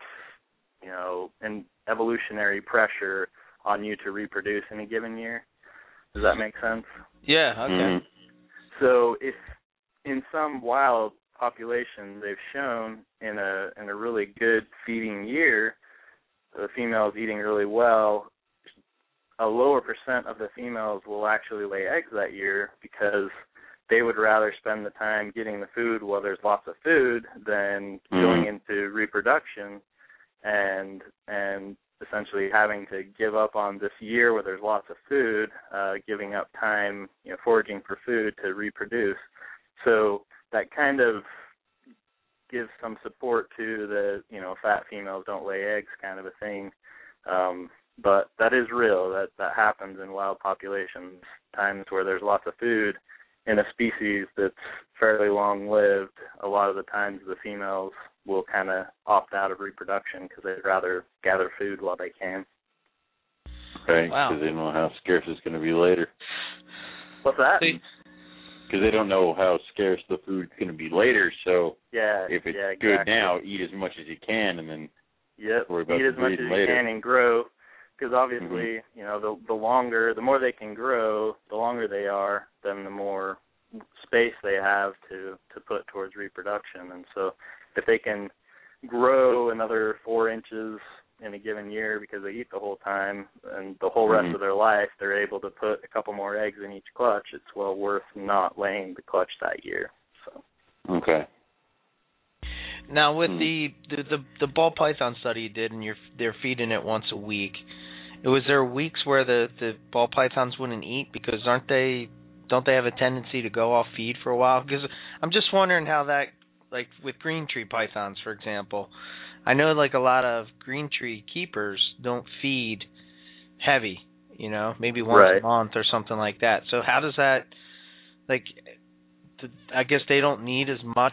an evolutionary pressure on you to reproduce in a given year. Does that make sense? Yeah, okay. Mm-hmm. So if in some wild population they've shown in a really good feeding year, the females eating really well, a lower percent of the females will actually lay eggs that year because they would rather spend the time getting the food while there's lots of food than going into reproduction and essentially having to give up on this year where there's lots of food, giving up time, foraging for food to reproduce. So that kind of gives some support to the, fat females don't lay eggs kind of a thing. But that is real. That happens in wild populations, times where there's lots of food. In a species that's fairly long-lived, a lot of the times the females will kind of opt out of reproduction because they'd rather gather food while they can. Right, wow. Because they don't know how scarce it's going to be later. What's that? Because they don't know how scarce the food's going to be later, so if it's exactly. good now, eat as much as you can, and then worry about eat as much as later. you can and grow, because obviously, the more they can grow, the longer they are, then the more space they have to put towards reproduction. And so if they can grow another 4 inches in a given year because they eat the whole time and the whole rest of their life they're able to put a couple more eggs in each clutch, it's well worth not laying the clutch that year. So okay. Now with the ball python study you did, and they're feeding it once a week, was there weeks where the ball pythons wouldn't eat because don't they have a tendency to go off feed for a while? Because I'm just wondering how that, like with green tree pythons, for example, I know like a lot of green tree keepers don't feed heavy, maybe once a month or something like that. So how does that, I guess they don't need as much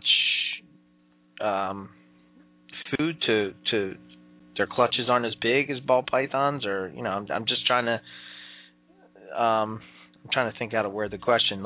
food to their clutches aren't as big as ball pythons, or I'm just trying to I'm trying to think how to word the question.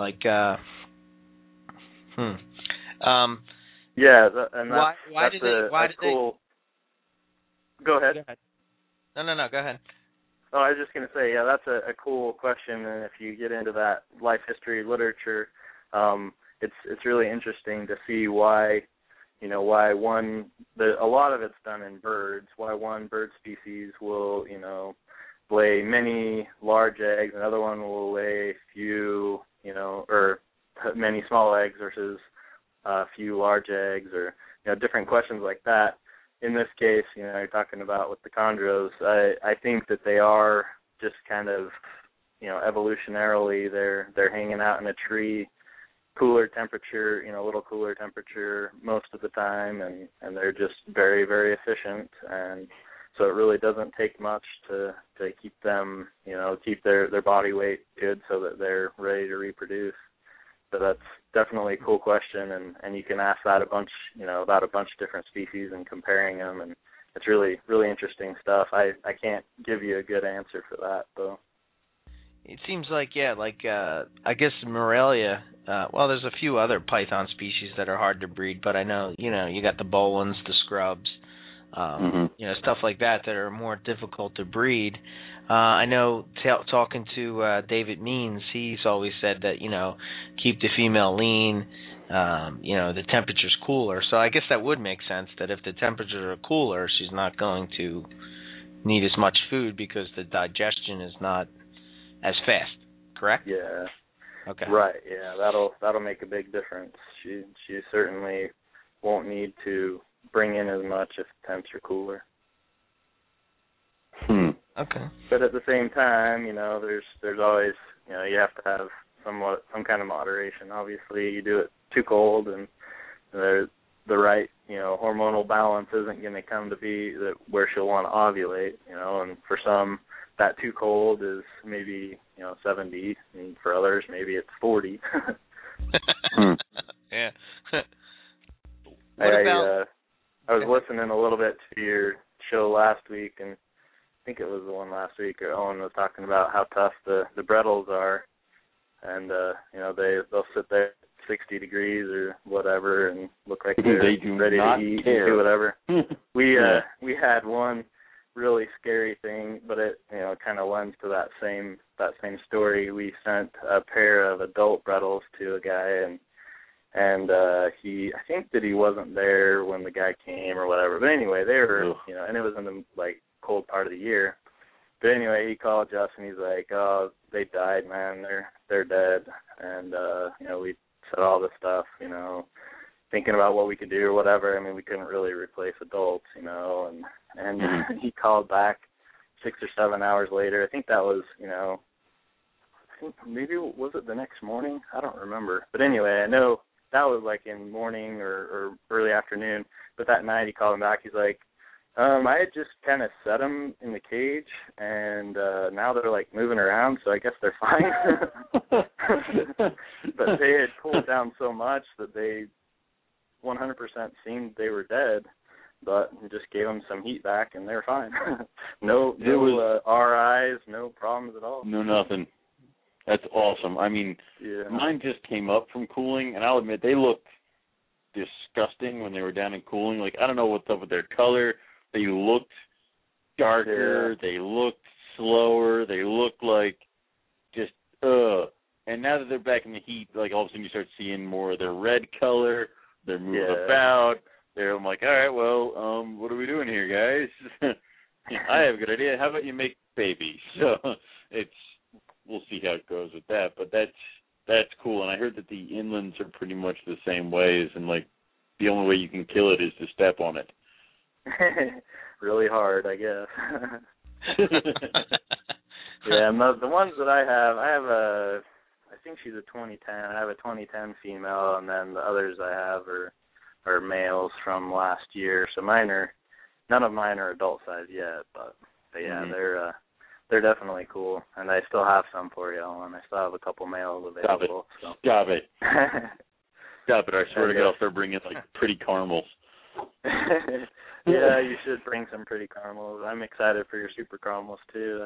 Why did they? Go ahead. No, go ahead. Oh, I was just going to say, that's a cool question, and if you get into that life history literature, it's really interesting to see why, why a lot of it's done in birds, why one bird species will, lay many large eggs, another one will lay few, or many small eggs versus a few large eggs, or, different questions like that. In this case, you're talking about with the chondros, I think that they are just kind of, evolutionarily, they're hanging out in a tree, cooler temperature, a little cooler temperature most of the time, and they're just very, very efficient. And so it really doesn't take much to keep them, keep their body weight good so that they're ready to reproduce. So that's definitely a cool question, and you can ask that about a bunch of different species and comparing them, and it's really, really interesting stuff. I can't give you a good answer for that, though. It seems like, I guess Morelia, there's a few other python species that are hard to breed, but I know, you got the Bolins, the scrubs, stuff like that are more difficult to breed. I know talking to David Means, he's always said that, keep the female lean, the temperature's cooler. So I guess that would make sense that if the temperatures are cooler, she's not going to need as much food because the digestion is not as fast, correct? Yeah. Okay. Right. Yeah, that'll make a big difference. She certainly won't need to bring in as much if the temps are cooler. Okay. But at the same time, there's always, you have to have some kind of moderation. Obviously, you do it too cold, and the right, hormonal balance isn't going to come to be where she'll want to ovulate, and for some, that too cold is maybe, 70, and for others, maybe it's 40. Yeah. I was listening a little bit to your show last week, and I think it was the one last week, or Owen was talking about how tough the Brettles are, and they'll sit there at 60 degrees or whatever and look like they're ready to eat and do whatever. We had one really scary thing, but it kind of lends to that same story. We sent a pair of adult Brettles to a guy, and I think that he wasn't there when the guy came or whatever. But anyway, they were and it was in the cold part of the year. But anyway, he called Justin. He's like, "Oh, they died, man. They're dead." And we said all this stuff, thinking about what we could do or whatever. I mean, we couldn't really replace adults, and he called back 6 or 7 hours later. I think that was, I think maybe was it the next morning? I don't remember. But anyway, I know that was in morning or early afternoon. But that night he called him back. He's like, I had just kind of set them in the cage, and now they're moving around, so I guess they're fine. But they had cooled down so much that they 100% seemed they were dead, but just gave them some heat back, and they're fine. No RIs, no problems at all. No nothing. That's awesome. I mean, mine just came up from cooling, and I'll admit they looked disgusting when they were down in cooling. I don't know what's up with their color. They looked darker. They looked slower. They looked just, And now that they're back in the heat, all of a sudden you start seeing more of their red color. They're moving about. I'm like, all right, well, what are we doing here, guys? I have a good idea. How about you make babies? So we'll see how it goes with that. But that's cool. And I heard that the inlands are pretty much the same ways, and the only way you can kill it is to step on it. Really hard, I guess. Yeah, and the ones that I have I think she's a 2010. I have a 2010 female, and then the others I have are males from last year. So none of mine are adult size yet, but yeah, they're definitely cool, and I still have some for you, and I still have a couple males available. Stop it. Stop it. I swear to God, I'll start bringing pretty caramels. Yeah, you should bring some pretty caramels. I'm excited for your super caramels too.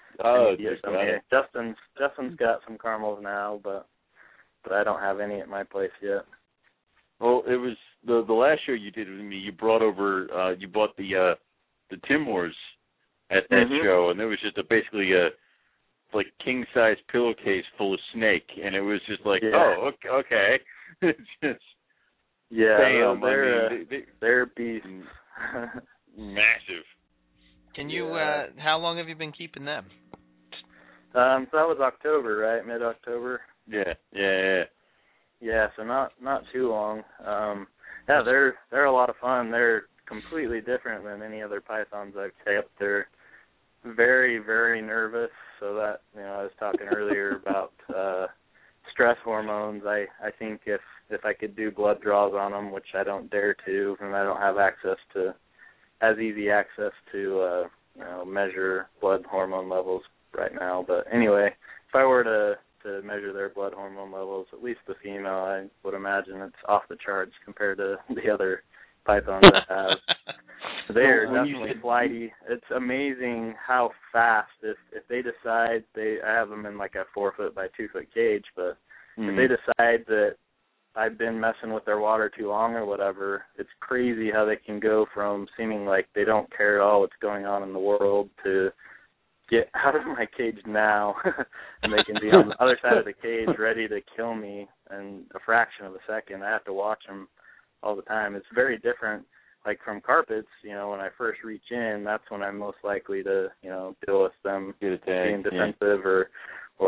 Justin's got some caramels now, but I don't have any at my place yet. Well, it was the last show you did with me. You brought over, you bought the Timors at that show, and there was just basically a king size pillowcase full of snake, and it was just oh, okay. It's just bam. They're beasts. Massive. Can you? How long have you been keeping them? So that was October, right? Mid-October. Yeah. Yeah, so not too long. They're a lot of fun. They're completely different than any other pythons I've kept. They're very, very nervous. So that I was talking earlier about stress hormones. I think if I could do blood draws on them, which I don't dare to, and I don't have easy access to measure blood hormone levels right now. But anyway, if I were to measure their blood hormone levels, at least the female, I would imagine it's off the charts compared to the other pythons I have. They're definitely flighty. It's amazing how fast, if they decide, I have them in a 4-foot by 2-foot cage, but if they decide that I've been messing with their water too long or whatever, it's crazy how they can go from seeming like they don't care at all what's going on in the world to get out of my cage now, and they can be on the other side of the cage ready to kill me in a fraction of a second. I have to watch them all the time. It's very different. From carpets, when I first reach in, that's when I'm most likely to, deal with them being defensive or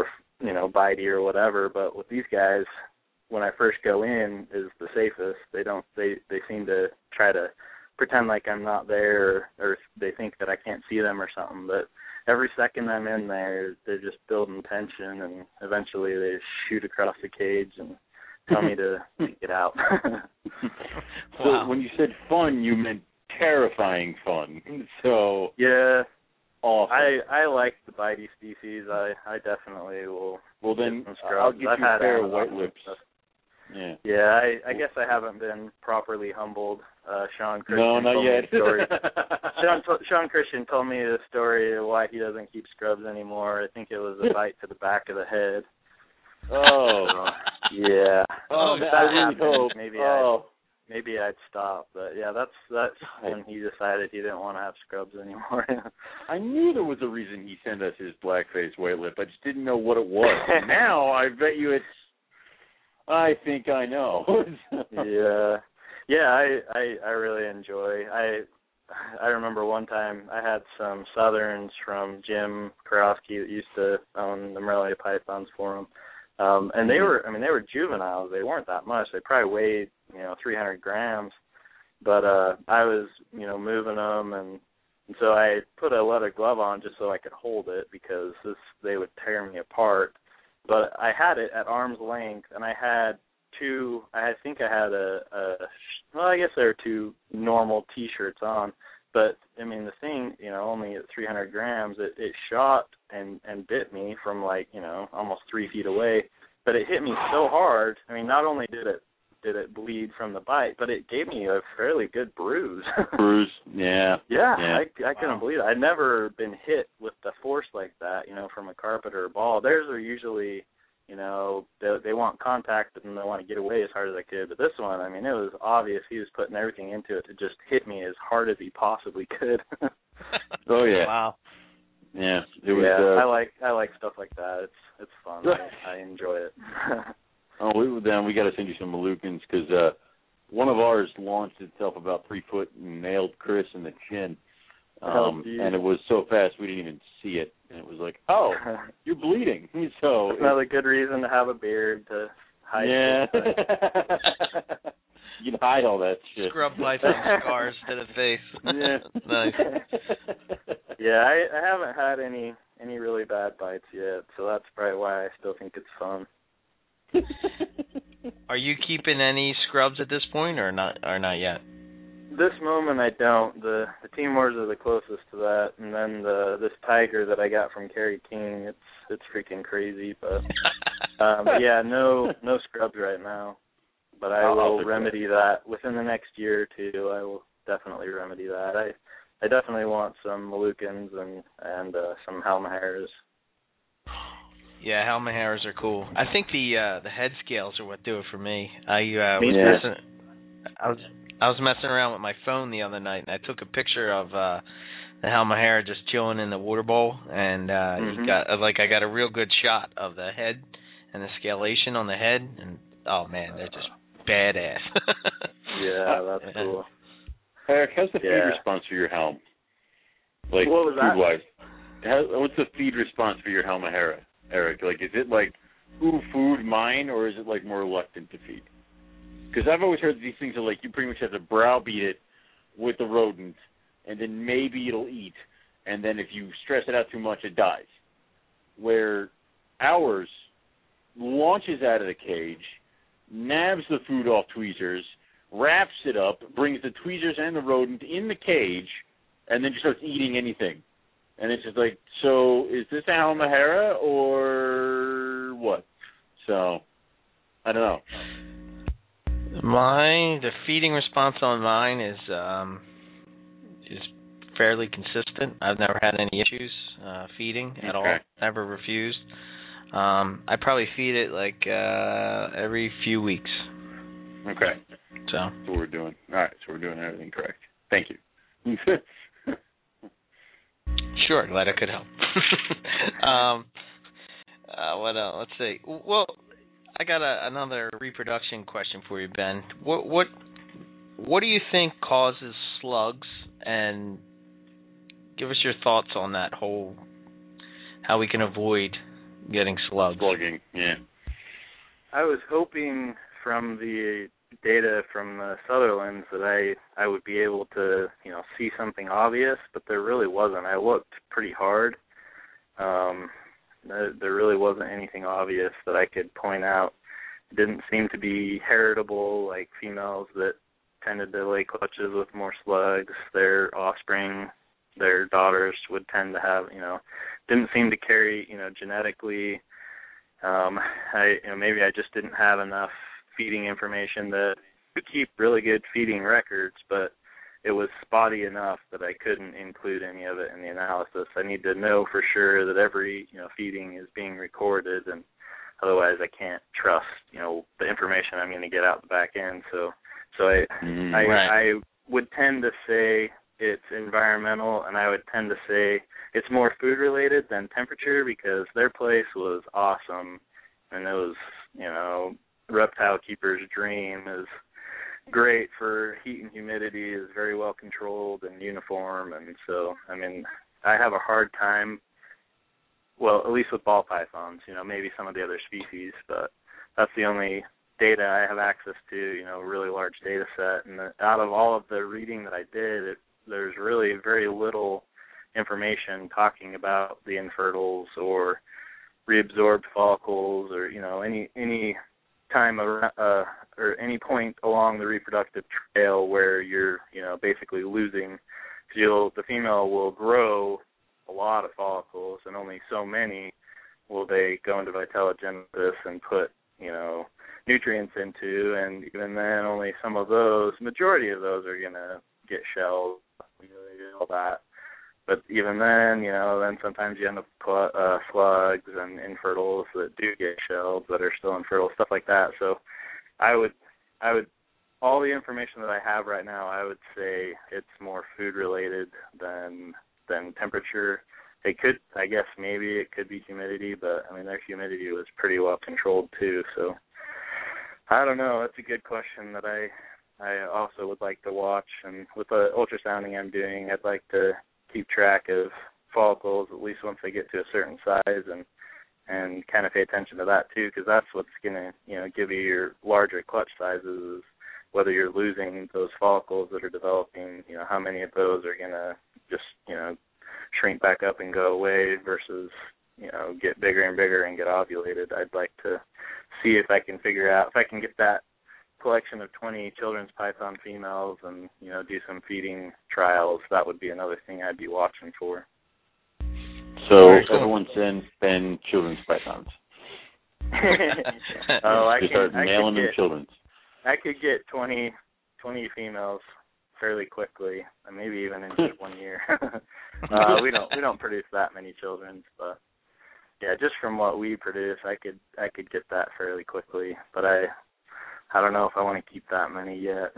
bitey or whatever. But with these guys, when I first go in is the safest. They seem to try to pretend like I'm not there, or they think that I can't see them or something. But every second I'm in there, they're just building tension, and eventually they shoot across the cage and tell me to get out. So wow. When you said fun, you meant terrifying fun. So yeah, awesome. I like the bitey species. I definitely will. Well then, I'll get you a pair of white lips. Yeah. I guess I haven't been properly humbled. Sean Christian. No, not yet. Sean Christian told me the story of why he doesn't keep scrubs anymore. I think it was a bite to the back of the head. Oh. Yeah. Oh, if that happened, maybe I'd stop. But yeah, that's when he decided he didn't want to have scrubs anymore. I knew there was a reason he sent us his blackface white lip. I just didn't know what it was. Now I bet you it's. I think I know. Yeah, I really enjoy. I remember one time I had some Southerns from Jim Karofsky that used to own the Morelia pythons for him. And they were juveniles. They weren't that much. They probably weighed, 300 grams. But I was, moving them, and so I put a leather glove on just so I could hold it because they would tear me apart. But I had it at arm's length, and I had I guess there were two normal T-shirts on. But, the thing, only at 300 grams, it shot and bit me from, almost 3 feet away. But it hit me so hard. Not only did it bleed from the bite, but it gave me a fairly good bruise. Bruise, yeah. Yeah. I couldn't believe it. I'd never been hit with the force like that, from a carpet or a ball. Theirs are usually, they want contact and they want to get away as hard as I could. But this one, it was obvious he was putting everything into it to just hit me as hard as he possibly could. Oh yeah. Wow. Yeah. It was. I like stuff like that. It's fun. I enjoy it. We got to send you some Moluccans because one of ours launched itself about 3 foot and nailed Chris in the chin. And it was so fast we didn't even see it. And it was like, oh, you're bleeding. So another good reason to have a beard to hide. Yeah. You can hide all that shit. Scrub lights and scars to the face. Yeah. Nice. Yeah, I haven't had any really bad bites yet, so that's probably why I still think it's fun. Are you keeping any scrubs at this point, or not yet? This moment I don't. The Timors are the closest to that, and then this tiger that I got from Kerry King, it's freaking crazy. But yeah, no scrubs right now. But I will remedy that within the next year or two. I will definitely remedy that. I definitely want some Moluccans and some Halmaharas. Yeah, Halmaharas are cool. I think the head scales are what do it for me. I was messing around with my phone the other night, and I took a picture of the Halmahera just chilling in the water bowl, and I got a real good shot of the head and the scalation on the head, and oh man, they're just badass. Yeah, that's cool. Eric, how's the feed response for your helm? Like, what was food-wise? What's the feed response for your Halmahera, Eric? Like, is it like, food mine, or is it like more reluctant to feed? Because I've always heard these things are like you pretty much have to browbeat it with the rodent, and then maybe it'll eat, and then if you stress it out too much, it dies. Where ours launches out of the cage, nabs the food off tweezers, wraps it up, brings the tweezers and the rodent in the cage, and then just starts eating anything. And it's just like, so is this a Halmahera or what? So, I don't know. The feeding response on mine is fairly consistent. I've never had any issues feeding at all. Never refused. I probably feed it like every few weeks. Okay. So that's what we're doing. All right, so we're doing everything correct. Thank you. Sure, glad I could help. What else? Let's see. Well, I got another reproduction question for you, Ben. What do you think causes slugs, and give us your thoughts on that whole, how we can avoid getting slugged. Slugging, yeah. I was hoping from the data from the Sutherlands that I would be able to, see something obvious, but there really wasn't. I looked pretty hard. There really wasn't anything obvious that I could point out. It didn't seem to be heritable, like females that tended to lay clutches with more slugs. Their offspring, their daughters would tend to have, didn't seem to carry, genetically. Maybe I just didn't have enough feeding information to keep really good feeding records, but it was spotty enough that I couldn't include any of it in the analysis. I need to know for sure that every, feeding is being recorded, and otherwise I can't trust, the information I'm going to get out the back end. So I would tend to say it's environmental, and I would tend to say it's more food related than temperature, because their place was awesome, and it was, reptile keeper's dream. Is great for heat and humidity, is very well controlled and uniform, and so, I have a hard time, well, at least with ball pythons, maybe some of the other species, but that's the only data I have access to, a really large data set, and out of all of the reading that I did, there's really very little information talking about the infertiles or reabsorbed follicles or, any time or any point along the reproductive trail where you're, basically losing. The female will grow a lot of follicles, and only so many will they go into vitellogenesis and put, nutrients into, and even then only some of those, majority of those are going to get shelled, all that. But even then, then sometimes you end up slugs and infertiles that do get shelled but are still infertile, stuff like that. So I would, all the information that I have right now, I would say it's more food related than temperature. It could, I guess maybe it could be humidity, but their humidity was pretty well controlled too. So I don't know. That's a good question that I also would like to watch. And with the ultrasounding I'm doing, I'd like to keep track of follicles at least once they get to a certain size, and kind of pay attention to that too, because that's what's going to give you your larger clutch sizes, is whether you're losing those follicles that are developing, how many of those are going to just shrink back up and go away versus get bigger and bigger and get ovulated. I'd like to see if I can figure out if I can get that collection of 20 children's python females and do some feeding trials. That would be another thing I'd be watching for. So everyone send Ben children's pythons. I start nailing them children's. I could get 20 females fairly quickly, and maybe even in just 1 year. We don't produce that many children's, but yeah, just from what we produce, I could get that fairly quickly. But I don't know if I want to keep that many yet.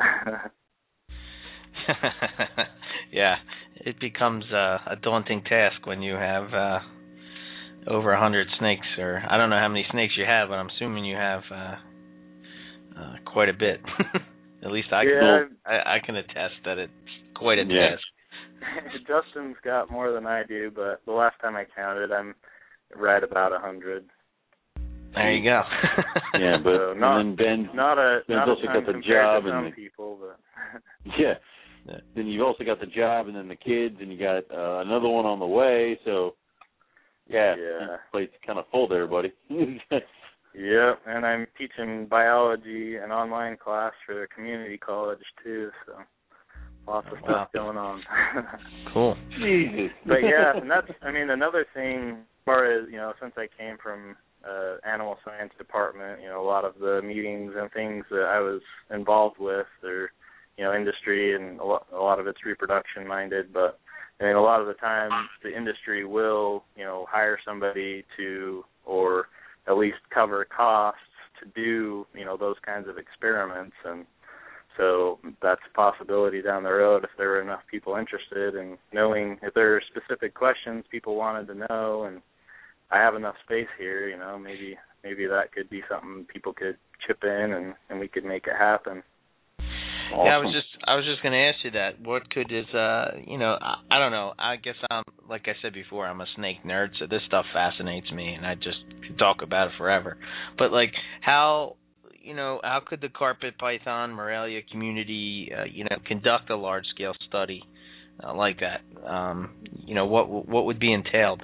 Yeah, it becomes a daunting task when you have over 100 snakes, or I don't know how many snakes you have, but I'm assuming you have quite a bit. At least I can attest that it's quite a task. Justin's got more than I do, but the last time I counted, I'm right about 100. There you go. Yeah, but so Ben's also got the job and people, but yeah. Then you've also got the job and then the kids, and you got another one on the way. So your plate's kind of full there, buddy. Yep, and I'm teaching biology and online class for the community college too. So lots of stuff going on. Cool. Jesus. But yeah, and that's another thing. As far as since I came from animal science department, a lot of the meetings and things that I was involved with are, industry, and a lot of it's reproduction minded, but a lot of the time the industry will, hire somebody to, or at least cover costs to do, those kinds of experiments, and so that's a possibility down the road if there were enough people interested in knowing if there are specific questions people wanted to know, and I have enough space here, maybe that could be something people could chip in and we could make it happen. Awesome. Yeah, I was just going to ask you that. What could is I don't know. I guess like I said before, I'm a snake nerd, so this stuff fascinates me, and I just could talk about it forever. But like, how could the carpet python Morelia community conduct a large scale study like that? What would be entailed?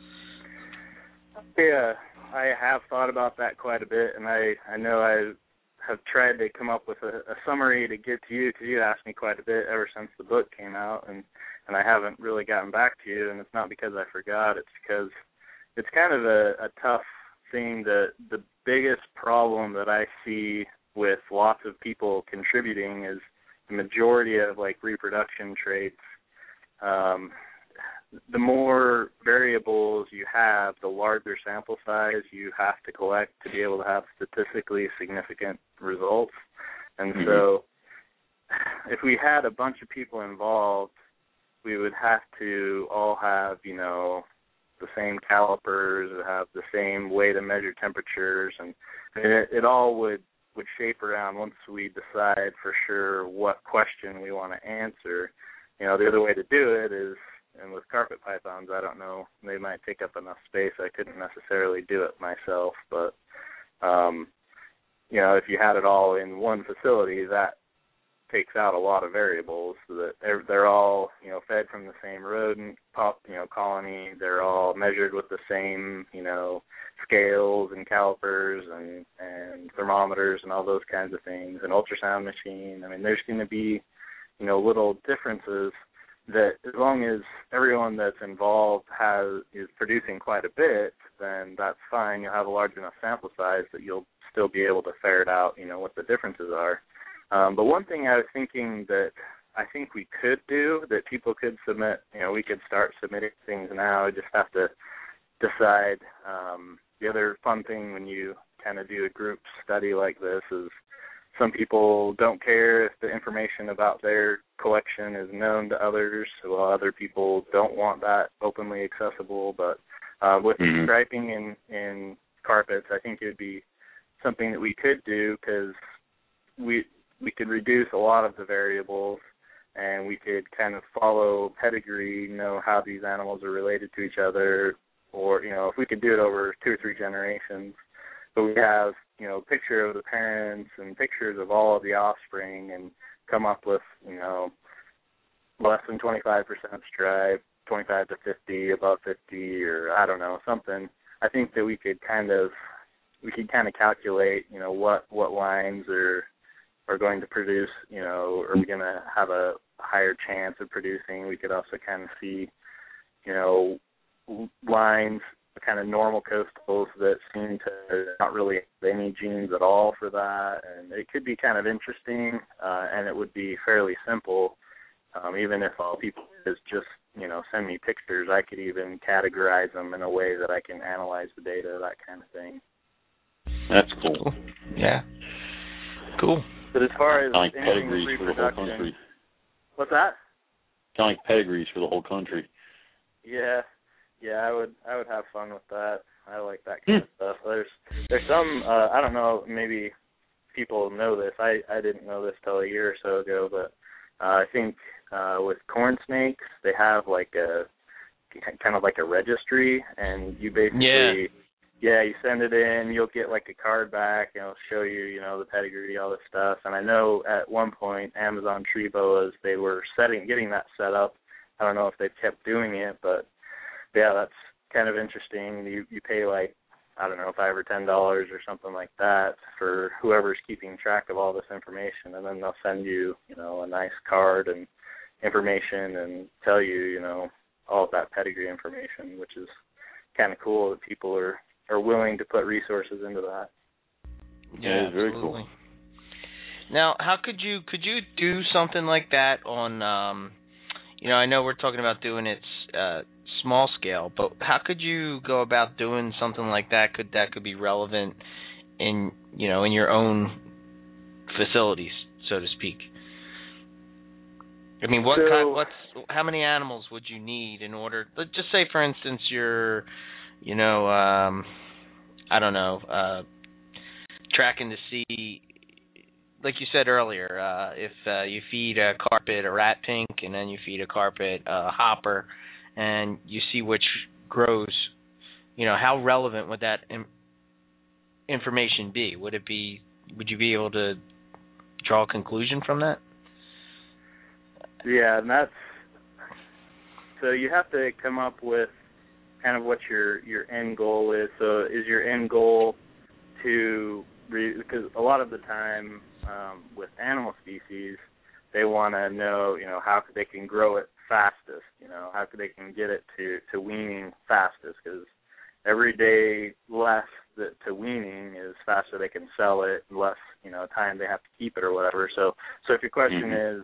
Yeah, I have thought about that quite a bit, and I know I have tried to come up with a summary to give to you, because you asked me quite a bit ever since the book came out, and I haven't really gotten back to you, and it's not because I forgot, it's because it's kind of a tough thing. The biggest problem that I see with lots of people contributing is the majority of like reproduction traits. The more variables you have, the larger sample size you have to collect to be able to have statistically significant results. And so if we had a bunch of people involved, we would have to all have, the same calipers, have the same way to measure temperatures, and it all would shape around once we decide for sure what question we want to answer. The other way to do it is, and with carpet pythons, I don't know, they might take up enough space. I couldn't necessarily do it myself, but, if you had it all in one facility, that takes out a lot of variables, so that they're all, fed from the same rodent colony. They're all measured with the same, scales and calipers and thermometers and all those kinds of things, an ultrasound machine. I mean, there's going to be, little differences that as long as everyone that's involved is producing quite a bit, then that's fine. You'll have a large enough sample size that you'll still be able to ferret out, what the differences are. But one thing I was thinking that I think we could do, that people could submit, we could start submitting things now. I just have to decide. The other fun thing when you kind of do a group study like this is some people don't care if the information about their collection is known to others, while other people don't want that openly accessible. But with striping in carpets, I think it would be something that we could do, because we could reduce a lot of the variables, and we could kind of follow pedigree, know how these animals are related to each other, or, if we could do it over 2 or 3 generations. But we have, picture of the parents and pictures of all of the offspring, and come up with, less than 25% stripe, 25 to 50, above 50, or I don't know, something. I think that we could kind of calculate, what lines are going to produce, are we going to have a higher chance of producing. We could also kind of see, lines, kind of normal coastals that seem to not really have any genes at all for that, and it could be kind of interesting, and it would be fairly simple. Even if all people is just, send me pictures, I could even categorize them in a way that I can analyze the data, that kind of thing. That's cool. Yeah. Cool. But as far as like pedigrees for the whole country. What's that? Kind of like pedigrees for the whole country. Yeah, I would have fun with that. I like that kind of stuff. There's some I don't know, maybe people know this. I didn't know this till a year or so ago, but I think with corn snakes they have like a kind of like a registry, and you basically you send it in, you'll get like a card back, and it'll show you, the pedigree, all this stuff. And I know at one point Amazon tree boas, they were getting that set up. I don't know if they've kept doing it, but yeah, that's kind of interesting. You pay like, I don't know, $5 or $10 or something like that for whoever's keeping track of all this information, and then they'll send you, a nice card and information and tell you, all of that pedigree information, which is kind of cool that people are willing to put resources into that. Yeah, very cool. Now, how could you do something like that on, I know we're talking about doing it small scale, but how could you go about doing something like that? That could be relevant in your own facilities, so to speak? I mean, how many animals would you need in order? Let's just say, for instance, you're, I don't know, tracking to see, like you said earlier, if you feed a carpet a rat pink and then you feed a carpet a hopper, and you see which grows, how relevant would that information be? Would you be able to draw a conclusion from that? Yeah, and so you have to come up with kind of what your end goal is. So is your end goal to, because a lot of the time with animal species, they want to know, how they can grow it fastest, how they can get it to weaning fastest, because every day less to weaning is faster they can sell it, less, time they have to keep it or whatever. So if your question is,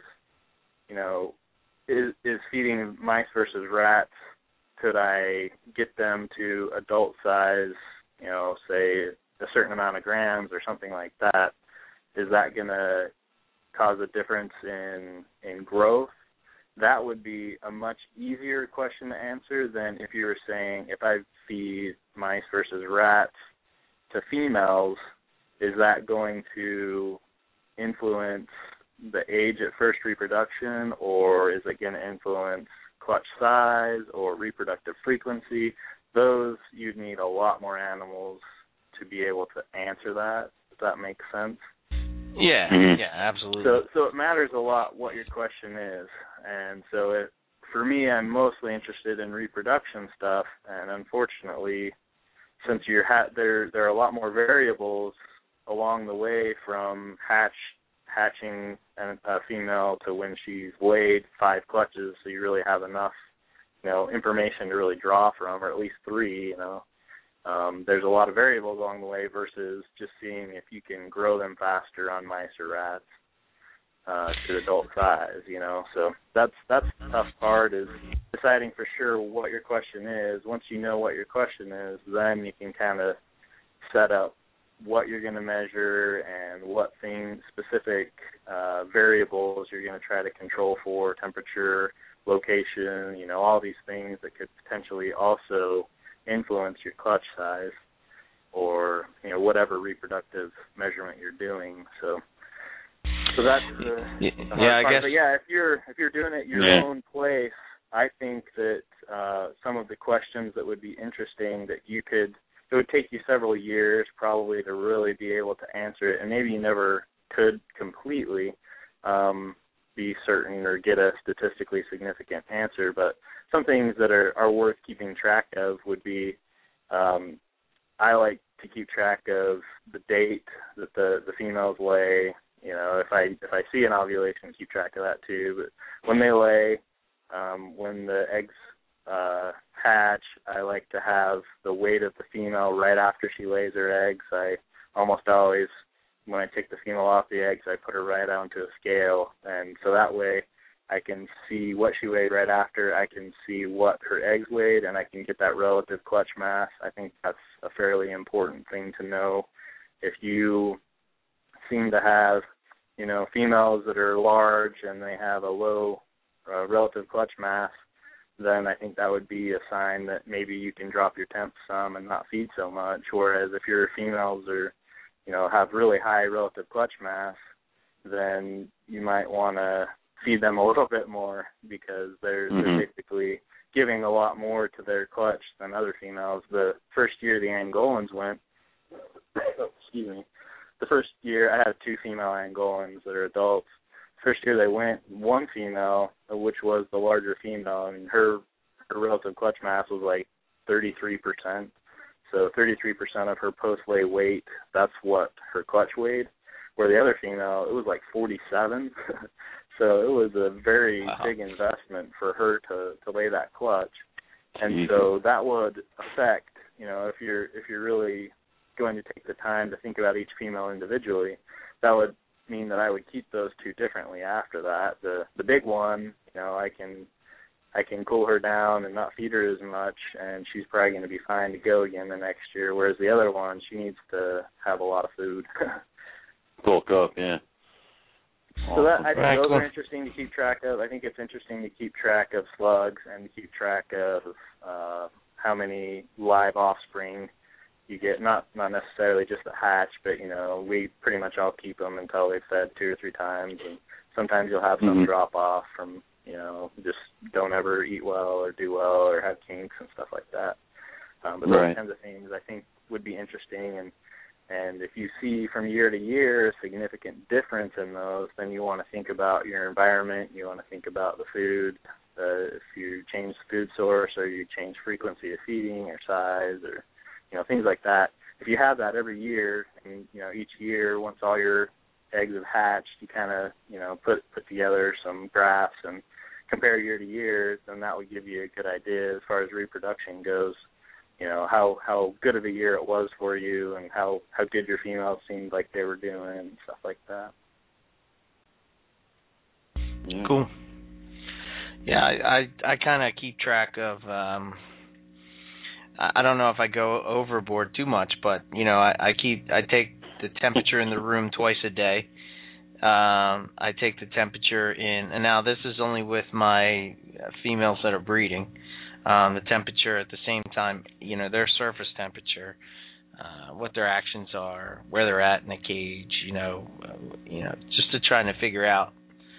is feeding mice versus rats, could I get them to adult size, say a certain amount of grams or something like that, is that going to cause a difference in growth? That would be a much easier question to answer than if you were saying, if I feed mice versus rats to females, is that going to influence the age at first reproduction, or is it going to influence clutch size or reproductive frequency? Those, you'd need a lot more animals to be able to answer that, if that makes sense. Yeah, yeah, absolutely. So it matters a lot what your question is. And so for me, I'm mostly interested in reproduction stuff, and unfortunately, since there are a lot more variables along the way from hatching a female to when she's laid 5 clutches, so you really have enough, information to really draw from, or at least 3, There's a lot of variables along the way versus just seeing if you can grow them faster on mice or rats to adult size, So that's the tough part, is deciding for sure what your question is. Once you know what your question is, then you can kind of set up what you're going to measure and what specific variables you're going to try to control for, temperature, location, all these things that could potentially also influence your clutch size or, whatever reproductive measurement you're doing. So that's the hard part. But yeah, if you're doing it your own place, I think that some of the questions that would be interesting that it would take you several years probably to really be able to answer it, and maybe you never could completely be certain or get a statistically significant answer, but some things that are worth keeping track of would be, I like to keep track of the date that the females lay. If I see an ovulation, keep track of that too. But when they lay, when the eggs hatch, I like to have the weight of the female right after she lays her eggs. I almost always, when I take the female off the eggs, I put her right onto a scale, and so that way I can see what she weighed right after, I can see what her eggs weighed, and I can get that relative clutch mass. I think that's a fairly important thing to know. If you seem to have, females that are large and they have a low relative clutch mass, then I think that would be a sign that maybe you can drop your temp some and not feed so much. Whereas if your females are, have really high relative clutch mass, then you might want to feed them a little bit more because they're basically giving a lot more to their clutch than other females. The first year the Angolans went, excuse me, the first year I had 2 female Angolans that are adults. First year they went, one female, which was the larger female, and her relative clutch mass was like 33%. So 33% of her post-lay weight, that's what her clutch weighed. Where the other female, it was like 47. So it was a very big investment for her to lay that clutch. And so that would affect, if you're really going to take the time to think about each female individually, that would mean that I would keep those 2 differently after that. The big one, I can cool her down and not feed her as much, and she's probably going to be fine to go again the next year, whereas the other one, she needs to have a lot of food. Bulk up, yeah. So that, I think those are interesting to keep track of. I think it's interesting to keep track of slugs and to keep track of how many live offspring you get not necessarily just a hatch, but we pretty much all keep them until they've fed 2 or 3 times, and sometimes you'll have some drop off from just don't ever eat well or do well or have kinks and stuff like that. But those kinds of things I think would be interesting, and if you see from year to year a significant difference in those, then you want to think about your environment, you want to think about the food, if you change the food source or you change frequency of feeding or size or things like that. If you have that every year, and each year once all your eggs have hatched, you kind of put together some graphs and compare year to year, then that would give you a good idea as far as reproduction goes. How good of a year it was for you, and how good your females seemed like they were doing, and stuff like that. Cool. Yeah, I kind of keep track of. I don't know if I go overboard too much, but I take the temperature in the room twice a day. I take the temperature in, and now this is only with my females that are breeding. The temperature at the same time, their surface temperature, what their actions are, where they're at in the cage, just to try to figure out,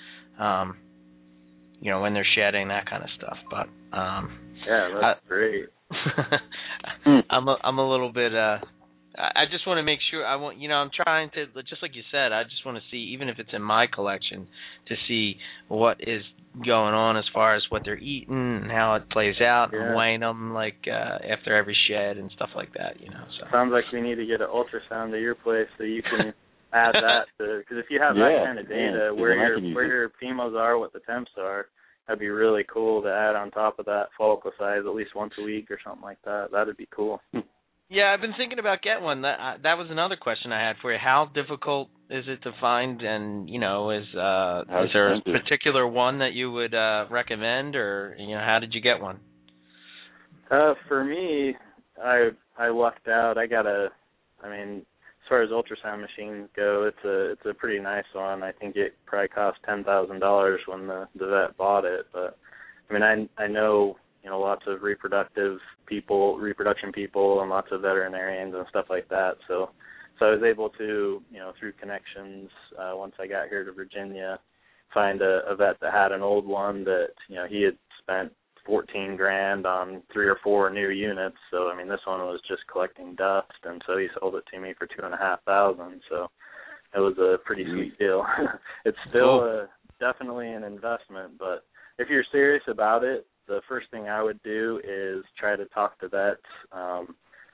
when they're shedding, that kind of stuff. But yeah, that's great. I'm a little bit. I just want to make sure. I'm trying to, just like you said, I just want to see, even if it's in my collection, to see what is going on as far as what they're eating and how it plays out, and weighing them after every shed and stuff like that. So. Sounds like we need to get an ultrasound to your place so you can add that to, because if you have that kind of data, where your females are, what the temps are, that'd be really cool to add on top of that follicle size at least once a week or something like that. That'd be cool. Yeah, I've been thinking about getting one. That was another question I had for you. How difficult is it to find, and is there a particular one that you would recommend, or how did you get one? For me, I lucked out. As far as ultrasound machines go, it's a pretty nice one. I think it probably cost $10,000 when the vet bought it. But I know lots of reproduction people, and lots of veterinarians and stuff like that. So I was able to, through connections, once I got here to Virginia, find a vet that had an old one that he had spent $14,000 on 3 or 4 new units. So this one was just collecting dust, and so he sold it to me for $2,500. So it was a pretty sweet deal. It's still definitely an investment, but if you're serious about it, the first thing I would do is try to talk to vets.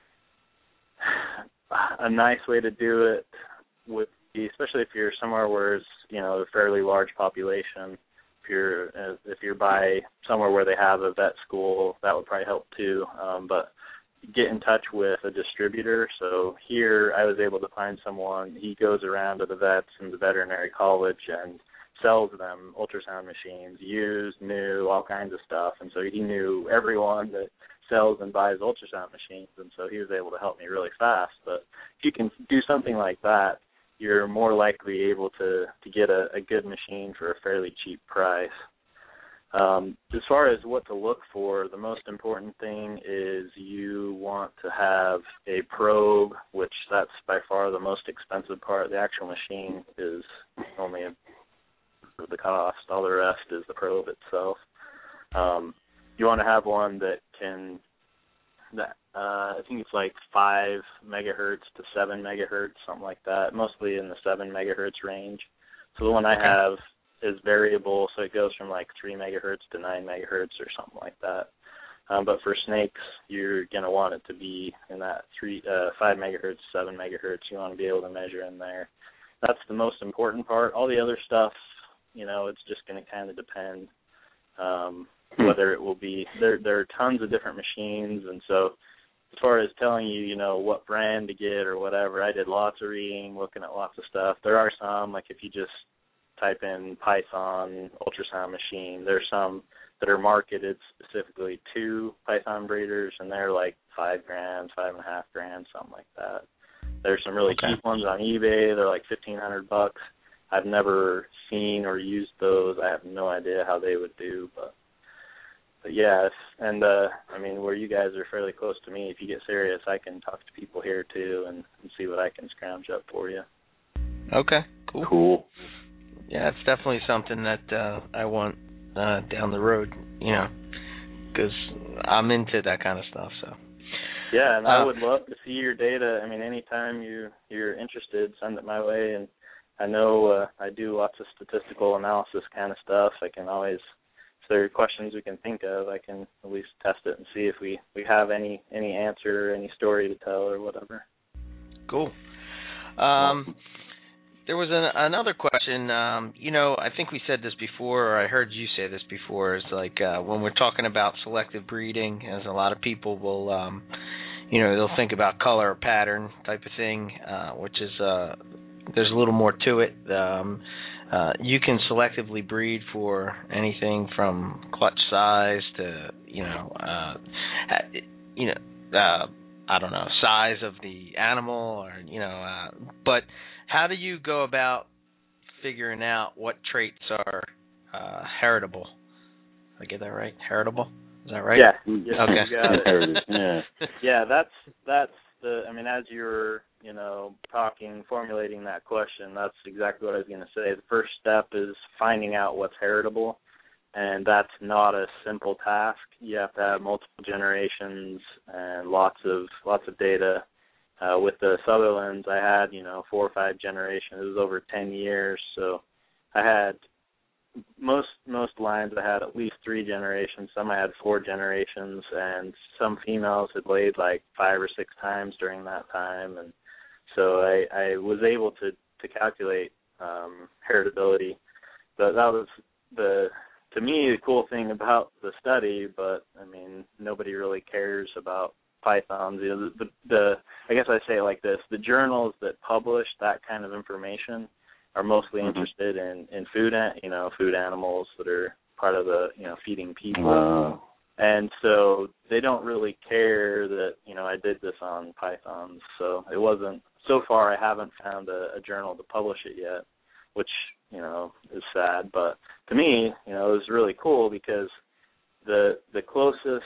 A nice way to do it would be, especially if you're somewhere where it's a fairly large population. If you're by somewhere where they have a vet school, that would probably help too. But get in touch with a distributor. So here I was able to find someone. He goes around to the vets in the veterinary college and sells them ultrasound machines, used, new, all kinds of stuff. And so he knew everyone that sells and buys ultrasound machines, and so he was able to help me really fast. But if you can do something like that, you're more likely able to get a good machine for a fairly cheap price. As far as what to look for, the most important thing is you want to have a probe, which that's by far the most expensive part. The actual machine is only the cost. All the rest is the probe itself. You want to have one that can, I think it's like 5 megahertz to 7 megahertz, something like that, mostly in the 7 megahertz range. So the one I have is variable, so it goes from like 3 megahertz to 9 megahertz or something like that. But for snakes, you're going to want it to be in that 5 megahertz, 7 megahertz. You want to be able to measure in there. That's the most important part. All the other stuff, it's just going to kind of depend whether it will be. There are tons of different machines, and so as far as telling you, what brand to get or whatever, I did lots of reading, looking at lots of stuff. There are some, like if you just type in Python ultrasound machine, there's some that are marketed specifically to Python breeders, and they're like $5,000, $5,500, something like that. There's some really cheap ones on eBay. They're like $1,500. I've never seen or used those. I have no idea how they would do, but yes, and I mean, where you guys are fairly close to me, if you get serious, I can talk to people here too and see what I can scrounge up for you. Okay, cool. Cool. Yeah, it's definitely something that I want down the road, because I'm into that kind of stuff. So. Yeah, and I would love to see your data. I mean, anytime you're interested, send it my way. And I know I do lots of statistical analysis kind of stuff. I can always, if there are questions we can think of, I can at least test it and see if we have any answer, any story to tell or whatever. Cool. There was another question. I think we said this before, or I heard you say this before, is like when we're talking about selective breeding, as a lot of people will, they'll think about color or pattern type of thing, which is there's a little more to it. You can selectively breed for anything from clutch size to, I don't know, size of the animal, or but how do you go about figuring out what traits are heritable? Did I get that right? Heritable? Is that right? Yeah. Okay. You got it. Yeah. Yeah, that's the. I mean, as you were, formulating that question, that's exactly what I was going to say. The first step is finding out what's heritable, and that's not a simple task. You have to have multiple generations and lots of data. With the Sutherlands, I had 4 or 5 generations. It was over 10 years, so I had most lines. I had at least 3 generations. Some I had 4 generations, and some females had laid like 5 or 6 times during that time, and so I was able to calculate heritability. But that was to me the cool thing about the study. But I mean, nobody really cares about pythons. I guess I say it like this: the journals that publish that kind of information are mostly interested in food animals that are part of the feeding people. Wow. And so they don't really care that I did this on pythons. So it wasn't, so far I haven't found a journal to publish it yet, which is sad. But to me, it was really cool because the closest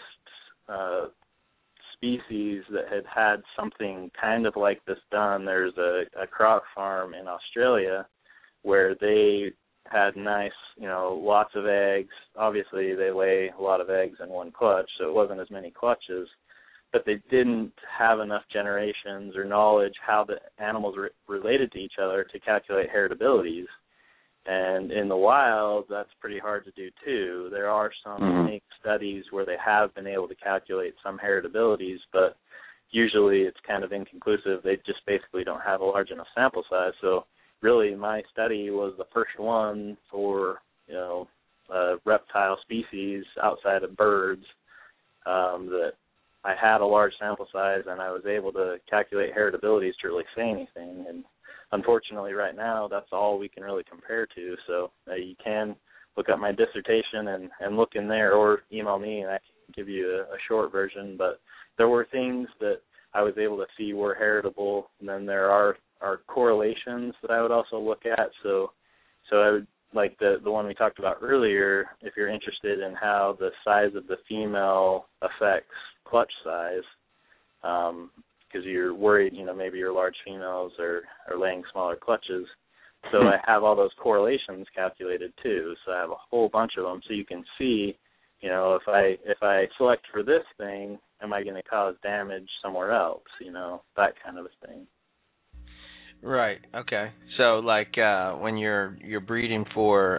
species that had something kind of like this done, there's a croc farm in Australia where they had nice, lots of eggs. Obviously, they lay a lot of eggs in one clutch, so it wasn't as many clutches, but they didn't have enough generations or knowledge how the animals related to each other to calculate heritabilities. And in the wild, that's pretty hard to do, too. There are some unique studies where they have been able to calculate some heritabilities, but usually it's kind of inconclusive. They just basically don't have a large enough sample size. So really my study was the first one for, reptile species outside of birds that I had a large sample size, and I was able to calculate heritabilities to really say anything. And unfortunately, right now, that's all we can really compare to. So you can look up my dissertation and look in there, or email me, and I can give you a short version. But there were things that I was able to see were heritable, and then there are correlations that I would also look at. So I would, like the one we talked about earlier, if you're interested in how the size of the female affects clutch size, because you're worried, maybe your large females are laying smaller clutches. So I have all those correlations calculated too. So I have a whole bunch of them, so you can see, if I select for this thing, am I going to cause damage somewhere else? That kind of a thing. Right. Okay. So like when you're breeding for,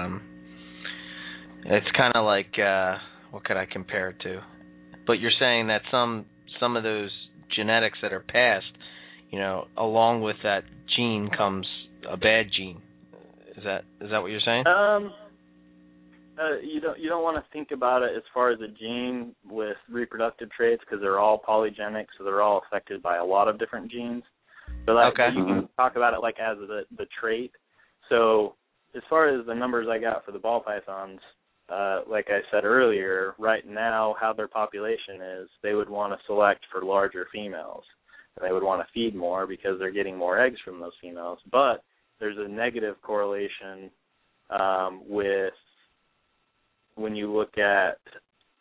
it's kind of like what could I compare it to? But you're saying that some of those genetics that are passed, along with that gene comes a bad gene. Is that what you're saying? You don't want to think about it as far as a gene with reproductive traits, because they're all polygenic, so they're all affected by a lot of different genes. But you can talk about it like as the trait. So as far as the numbers I got for the ball pythons, like I said earlier, right now how their population is, they would want to select for larger females. They would want to feed more because they're getting more eggs from those females. But there's a negative correlation with when you look at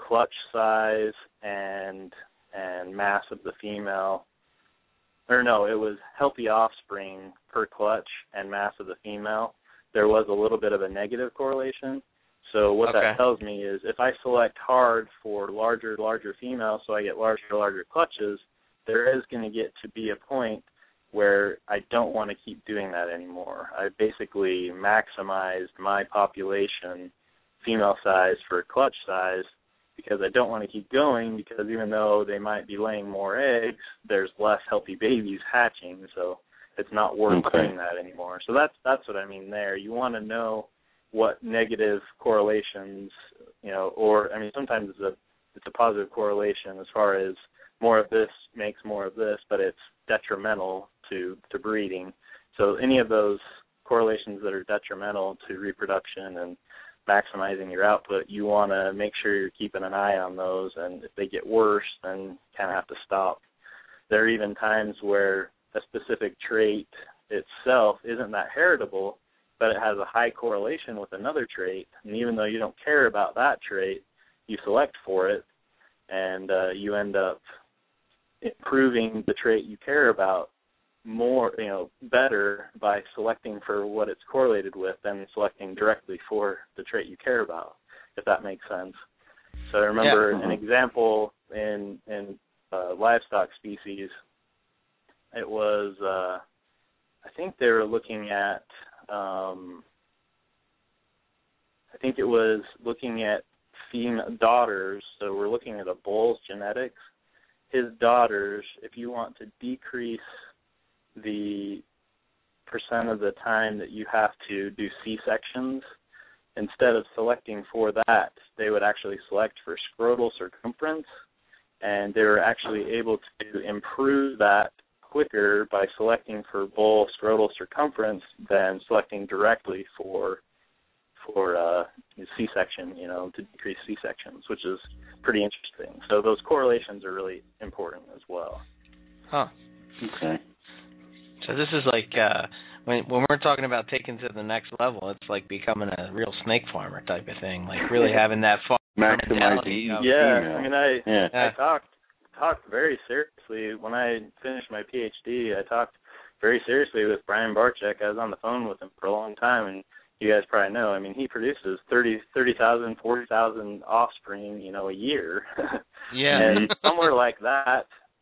clutch size and mass of the female. Or no, it was healthy offspring per clutch and mass of the female. There was a little bit of a negative correlation. So what that tells me is if I select hard for larger females, so I get larger clutches, there is going to get to be a point where I don't want to keep doing that anymore. I basically maximized my population female size for clutch size because I don't want to keep going, because even though they might be laying more eggs, there's less healthy babies hatching, so it's not worth doing that anymore. So that's what I mean there. You want to know what negative correlations, or I mean sometimes it's a positive correlation as far as more of this makes more of this, but it's detrimental to breeding. So any of those correlations that are detrimental to reproduction and maximizing your output, you want to make sure you're keeping an eye on those, and if they get worse, then you kind of have to stop. There are even times where a specific trait itself isn't that heritable, but it has a high correlation with another trait, and even though you don't care about that trait, you select for it, and you end up improving the trait you care about more, better by selecting for what it's correlated with than selecting directly for the trait you care about, if that makes sense. So I remember an example in livestock species. It was, I think they were looking at, female daughters. So we're looking at a bull's genetics. His daughters, if you want to decrease the percent of the time that you have to do C-sections, instead of selecting for that, they would actually select for scrotal circumference, and they were actually able to improve that quicker by selecting for bull scrotal circumference than selecting directly for C-section, to decrease C-sections, which is pretty interesting. So those correlations are really important as well. Huh. Okay. So this is like when we're talking about taking to the next level, it's like becoming a real snake farmer type of thing, like really having that farm mentality. I mean, I talked very seriously when I finished my PhD. I talked very seriously with Brian Barczyk. I was on the phone with him for a long time, and you guys probably know. I mean, he produces 30,000, 40,000 offspring, a year. Yeah. And somewhere like that,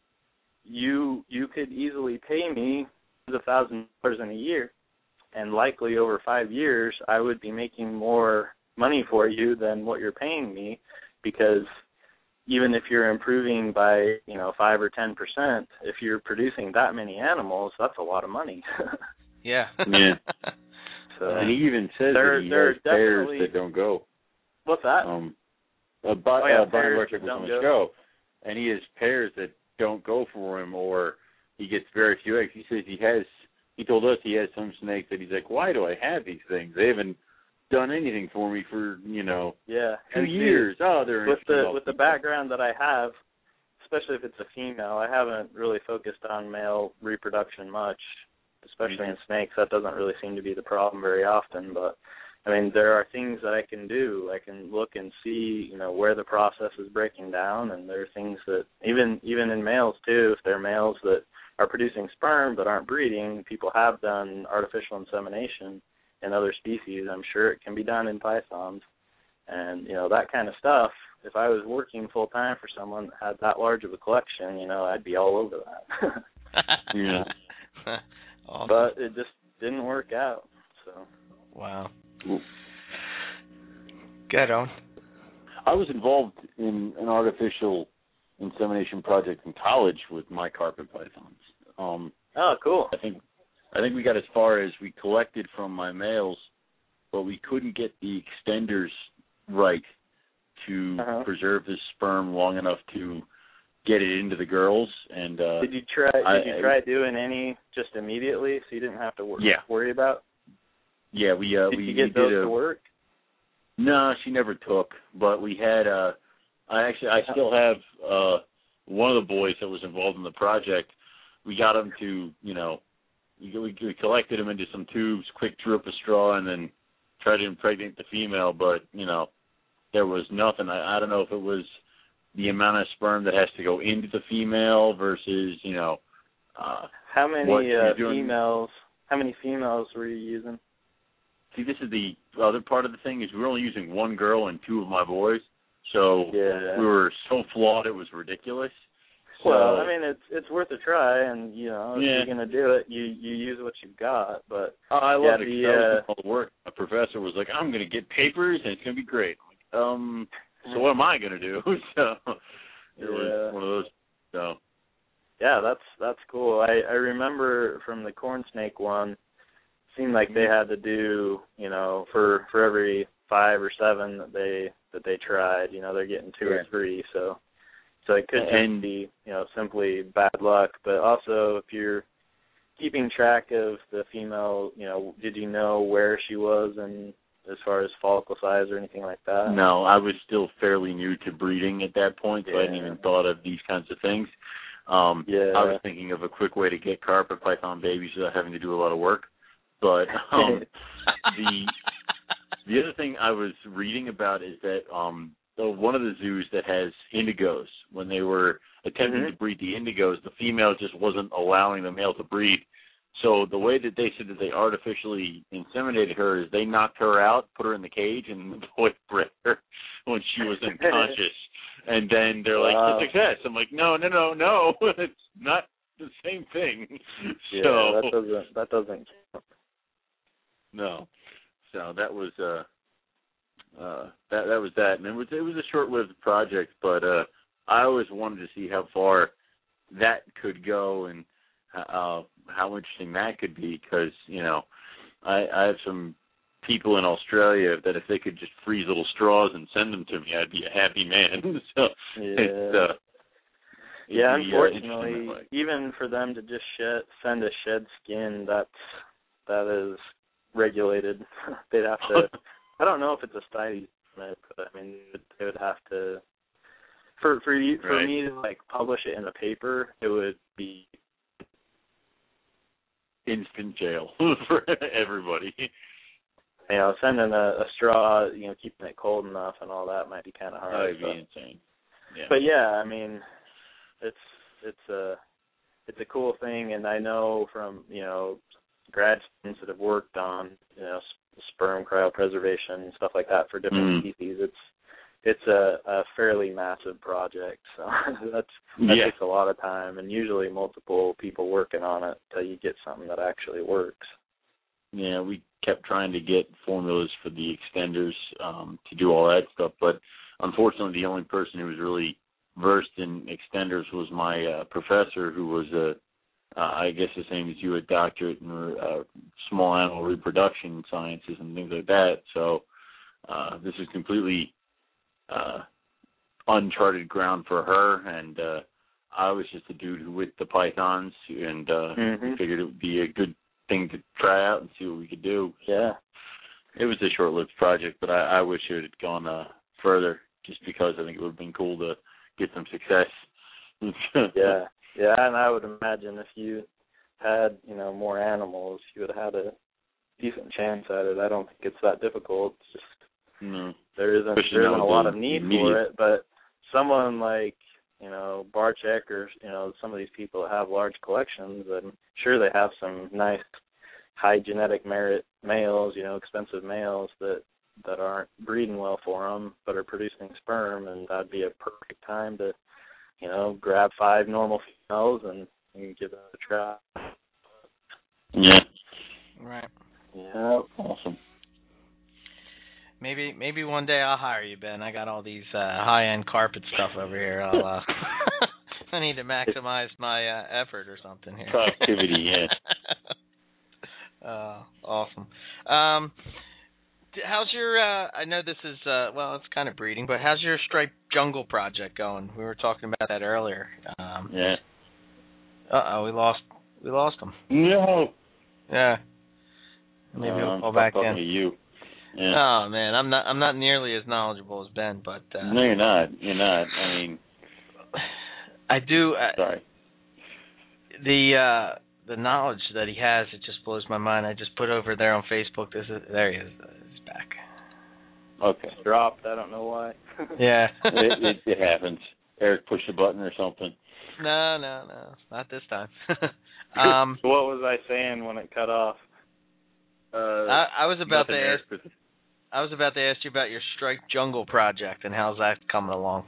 you could easily pay me $1,000 in a year, and likely over 5 years, I would be making more money for you than what you're paying me, because even if you're improving by 5 or 10%, if you're producing that many animals, that's a lot of money. Yeah. Yeah. So, and he even says that he has pairs that don't go. What's that? Brian Barczyk was on the show, and he has pairs that don't go for him, or he gets very few eggs. He says he told us he has some snakes that he's like, why do I have these things? They haven't done anything for me for, 2 years. They're with the background that I have, especially if it's a female, I haven't really focused on male reproduction much, especially in snakes. That doesn't really seem to be the problem very often, but I mean, there are things that I can do. I can look and see, where the process is breaking down, and there are things that even in males too, if they're males that are producing sperm but aren't breeding, people have done artificial insemination in other species. I'm sure it can be done in pythons. And, that kind of stuff, if I was working full-time for someone that had that large of a collection, I'd be all over that. Yeah. Awesome. But it just didn't work out. So. Wow. Good on. I was involved in an artificial insemination project in college with my carpet pythons. Oh, cool. I think we got as far as we collected from my males, but we couldn't get the extenders right to preserve the sperm long enough to get it into the girls. And did you try doing any just immediately, so you didn't have to worry about? Yeah, did you get those to work? No, she never took. But we had I still have one of the boys that was involved in the project. We got him to, we collected him into some tubes, quick drew up a straw, and then tried to impregnate the female. But, there was nothing. I don't know if it was the amount of sperm that has to go into the female versus, how many females? How many females were you using? See, this is the other part of the thing is we were only using one girl and two of my boys, so we were so flawed it was ridiculous. So, well, I mean, it's worth a try, and if you're gonna do it, you use what you've got. But I love it. That was all the work. A professor was like, "I'm gonna get papers, and it's gonna be great." I'm like, so what am I gonna do? So it was one of those. So yeah, that's cool. I remember from the corn snake one, it seemed like they had to do, for every 5 or 7 that they tried, they're getting 2 or 3, so it could just be, simply bad luck, but also if you're keeping track of the female, did you know where she was and as far as follicle size or anything like that? No, I was still fairly new to breeding at that point, so I hadn't even thought of these kinds of things. I was thinking of a quick way to get carpet python babies without having to do a lot of work. But the other thing I was reading about is that one of the zoos that has indigos, when they were attempting to breed the indigos, the female just wasn't allowing the male to breed. So the way that they said that they artificially inseminated her is they knocked her out, put her in the cage, and the boy bred her when she was unconscious. And then they're like, "It's success." I'm like, no, it's not the same thing. Yeah, so, that doesn't count. No. So that was that was that, and it was a short-lived project, but I always wanted to see how far that could go and how interesting that could be, because I have some people in Australia that if they could just freeze little straws and send them to me, I'd be a happy man. So unfortunately, even for them to just send a shed skin, that is regulated. They'd have to. I don't know if it's a study, but I mean, they would have to. For me to publish it in a paper, it would be instant jail for everybody. Sending a straw, keeping it cold enough and all that might be kind of hard. That'd be insane. Yeah. But I mean, it's a cool thing, and I know from grad students that have worked on sperm cryopreservation and stuff like that for different species. It's a fairly massive project, so that takes a lot of time, and usually multiple people working on it till you get something that actually works. Yeah, we kept trying to get formulas for the extenders to do all that stuff, but unfortunately the only person who was really versed in extenders was my professor, who was I guess the same as you, a doctorate in small animal reproduction sciences and things like that. So this is completely uncharted ground for her, and I was just a dude who whipped the pythons, and figured it would be a good thing to try out and see what we could do. Yeah. It was a short-lived project, but I wish it had gone further, just because I think it would have been cool to get some success. Yeah, and I would imagine if you had, more animals, you would have had a decent chance at it. I don't think it's that difficult. It's just there isn't a lot of need for it, but someone like, Barczyk or, some of these people that have large collections, I'm sure they have some nice high genetic merit males, expensive males that aren't breeding well for them but are producing sperm, and that'd be a perfect time to, grab 5 normal females and give it a try. Yeah. Right. Yeah. Awesome. Maybe one day I'll hire you, Ben. I got all these high-end carpet stuff over here. I'll I need to maximize my effort or something here. Productivity, awesome. How's your, I know this is, it's kind of breeding, but how's your striped jungle project going? We were talking about that earlier. Yeah. We lost him. No. Yeah. Maybe we'll call back in. To you. Yeah. Oh man, I'm not nearly as knowledgeable as Ben, but no, you're not. I mean, I do. Sorry. The knowledge that he has, it just blows my mind. I just put over there on Facebook. There he is. He's back. Okay. dropped. I don't know why. Yeah. it happens. Eric pushed a button or something. No, not this time. What was I saying when it cut off? I was about to ask. Eric. I was about to ask you about your Striped Jungle project and how's that coming along.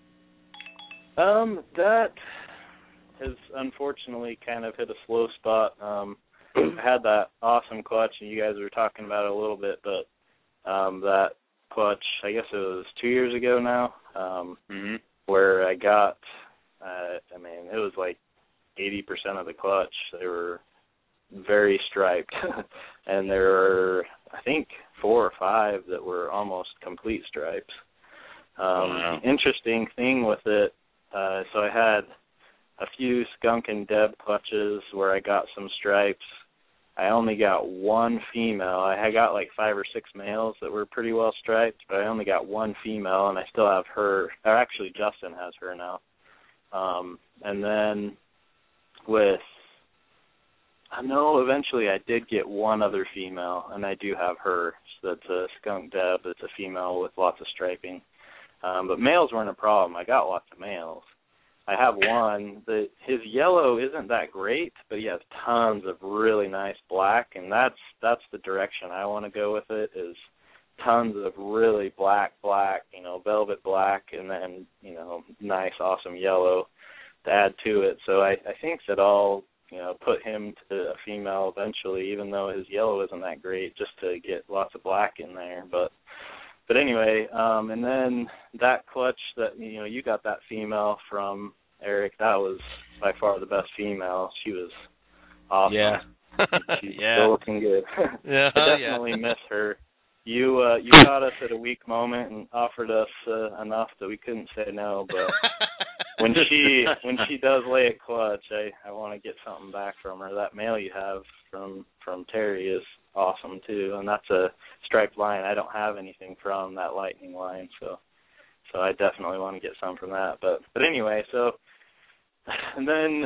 That has unfortunately kind of hit a slow spot. I had that awesome clutch, and you guys were talking about it a little bit, but that clutch, I guess it was 2 years ago now, where I got, it was like 80% of the clutch. They were very striped, and there were, I think, 4 or 5 that were almost complete stripes. Wow. Interesting thing with it, so I had a few Skunk and Deb clutches where I got some stripes. I only got one female. I had got like 5 or 6 males that were pretty well striped, but I only got one female, and I still have her. Or actually, Justin has her now. And then I know eventually I did get one other female, and I do have her. So that's a Skunk Deb. It's a female with lots of striping. But males weren't a problem. I got lots of males. I have one. His yellow isn't that great, but he has tons of really nice black, and that's the direction I want to go with it, is tons of really black, velvet black, and then, nice, awesome yellow to add to it. So I think that I'll, put him to a female eventually, even though his yellow isn't that great, just to get lots of black in there. But anyway, and then that clutch that, you got that female from, Eric, that was by far the best female. She was awesome. Yeah. She's still looking good. Yeah. I definitely miss her. You got us at a weak moment and offered us enough that we couldn't say no, but when she does lay a clutch, I want to get something back from her. That male you have from Terry is awesome too, and that's a striped line. I don't have anything from that Lightning line, so I definitely want to get some from that. But anyway, so and then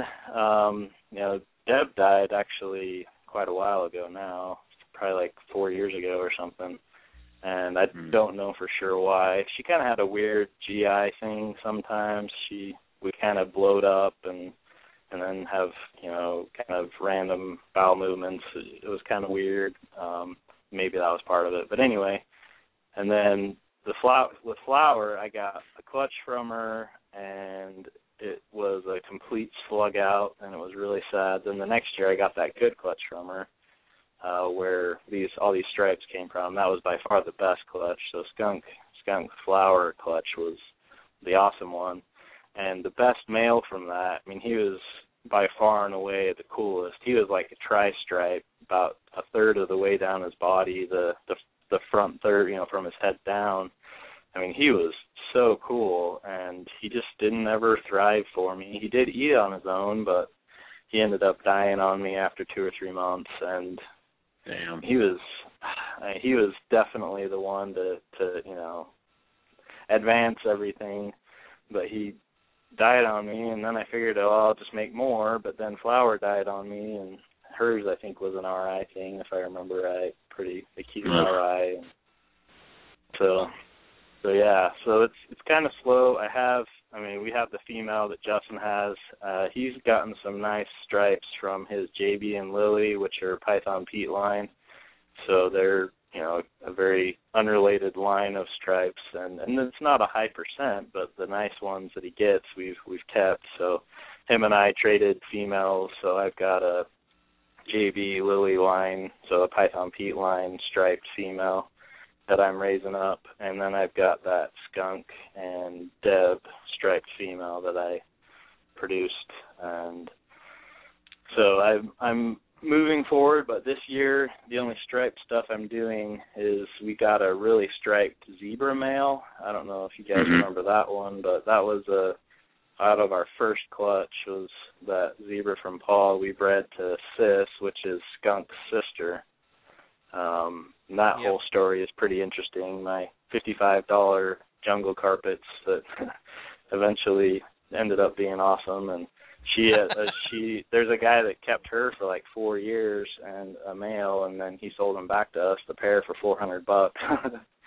Deb died actually quite a while ago now, probably like 4 years ago or something, and I don't know for sure why. She kind of had a weird GI thing sometimes. We kind of blowed up and then have, kind of random bowel movements. It was kind of weird. Maybe that was part of it. But anyway, and then with Flower, I got a clutch from her, and it was a complete slug out, and it was really sad. Then the next year, I got that good clutch from her, where all these stripes came from. That was by far the best clutch. So Skunk Flower clutch was the awesome one. And the best male from that, he was by far and away the coolest. He was like a tri-stripe, about a third of the way down his body, the front third, from his head down. He was so cool, and he just didn't ever thrive for me. He did eat on his own, but he ended up dying on me after 2 or 3 months, and damn, he was definitely the one to advance everything, but he died on me, and then I figured, I'll just make more, but then Flower died on me, and hers, I think, was an RI thing, if I remember right, pretty acute RI. And so yeah, so it's kind of slow. We have the female that Justin has. He's gotten some nice stripes from his JB and Lily, which are Python Pete line. So they're, a very unrelated line of stripes, and it's not a high percent, but the nice ones that he gets, we've kept. So him and I traded females. So I've got a JB Lily line, so a Python Pete line striped female that I'm raising up, and then I've got that Skunk and Deb striped female that I produced, and so I'm moving forward. But this year, the only striped stuff I'm doing is we got a really striped zebra male. I don't know if you guys remember that one, but that was out of our first clutch was that zebra from Paul. We bred to Sis, which is Skunk's sister. And that whole story is pretty interesting. My $55 jungle carpets that eventually ended up being awesome, and there's a guy that kept her for like 4 years, and a male, and then he sold them back to us, the pair, for $400.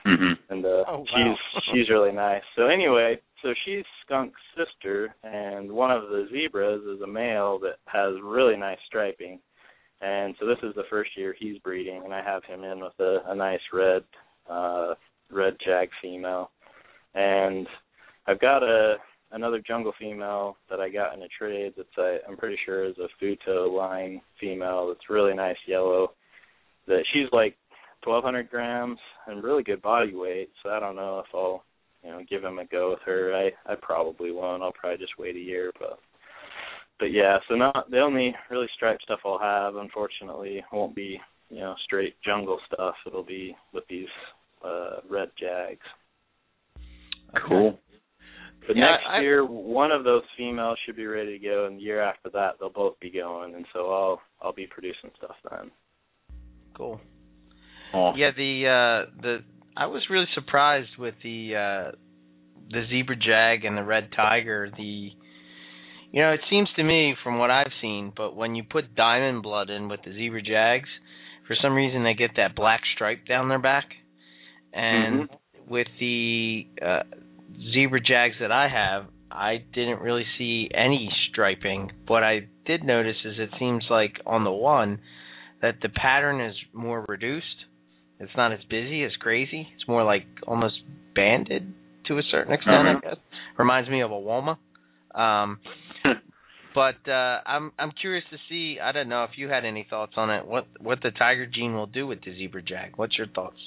And wow. she's really nice. So anyway, so she's Skunk's sister, and one of the zebras is a male that has really nice striping. And so this is the first year he's breeding, and I have him in with a nice red jag female. And I've got another jungle female that I got in a trade that's I'm pretty sure is a Futo line female that's really nice yellow. That she's like 1,200 grams and really good body weight. So I don't know if I'll give him a go with her. I probably won't. I'll probably just wait a year, but yeah. So the only really striped stuff I'll have, unfortunately, won't be straight jungle stuff. It'll be with these red jags. Cool. But next year, one of those females should be ready to go, and the year after that, they'll both be going, and so I'll be producing stuff then. Cool. Awesome. Yeah, I was really surprised with the zebra jag and the red tiger. It seems to me from what I've seen, but when you put diamond blood in with the zebra jags, for some reason they get that black stripe down their back, and with the zebra jags that I have, I didn't really see any striping. What I did notice is it seems like on the one that the pattern is more reduced. It's not as busy, as crazy. It's more like almost banded to a certain extent, I guess. Reminds me of a Woma. But I'm curious to see, I don't know if you had any thoughts on it, what the tiger gene will do with the zebra jag. What's your thoughts?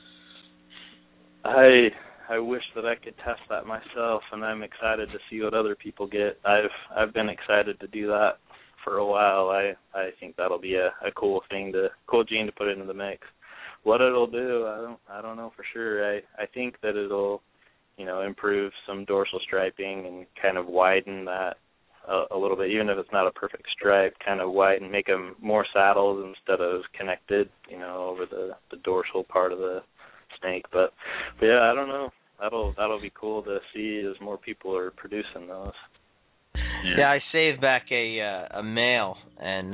I wish that I could test that myself, and I'm excited to see what other people get. I've been excited to do that for a while. I think that'll be a cool gene to put into the mix. What it'll do, I don't know for sure. I think that it'll, improve some dorsal striping and kind of widen that a little bit, even if it's not a perfect stripe, kind of widen, make them more saddles instead of connected, over the dorsal part of the snake. But yeah, I don't know. That'll be cool to see as more people are producing those. Yeah, I saved back a male, and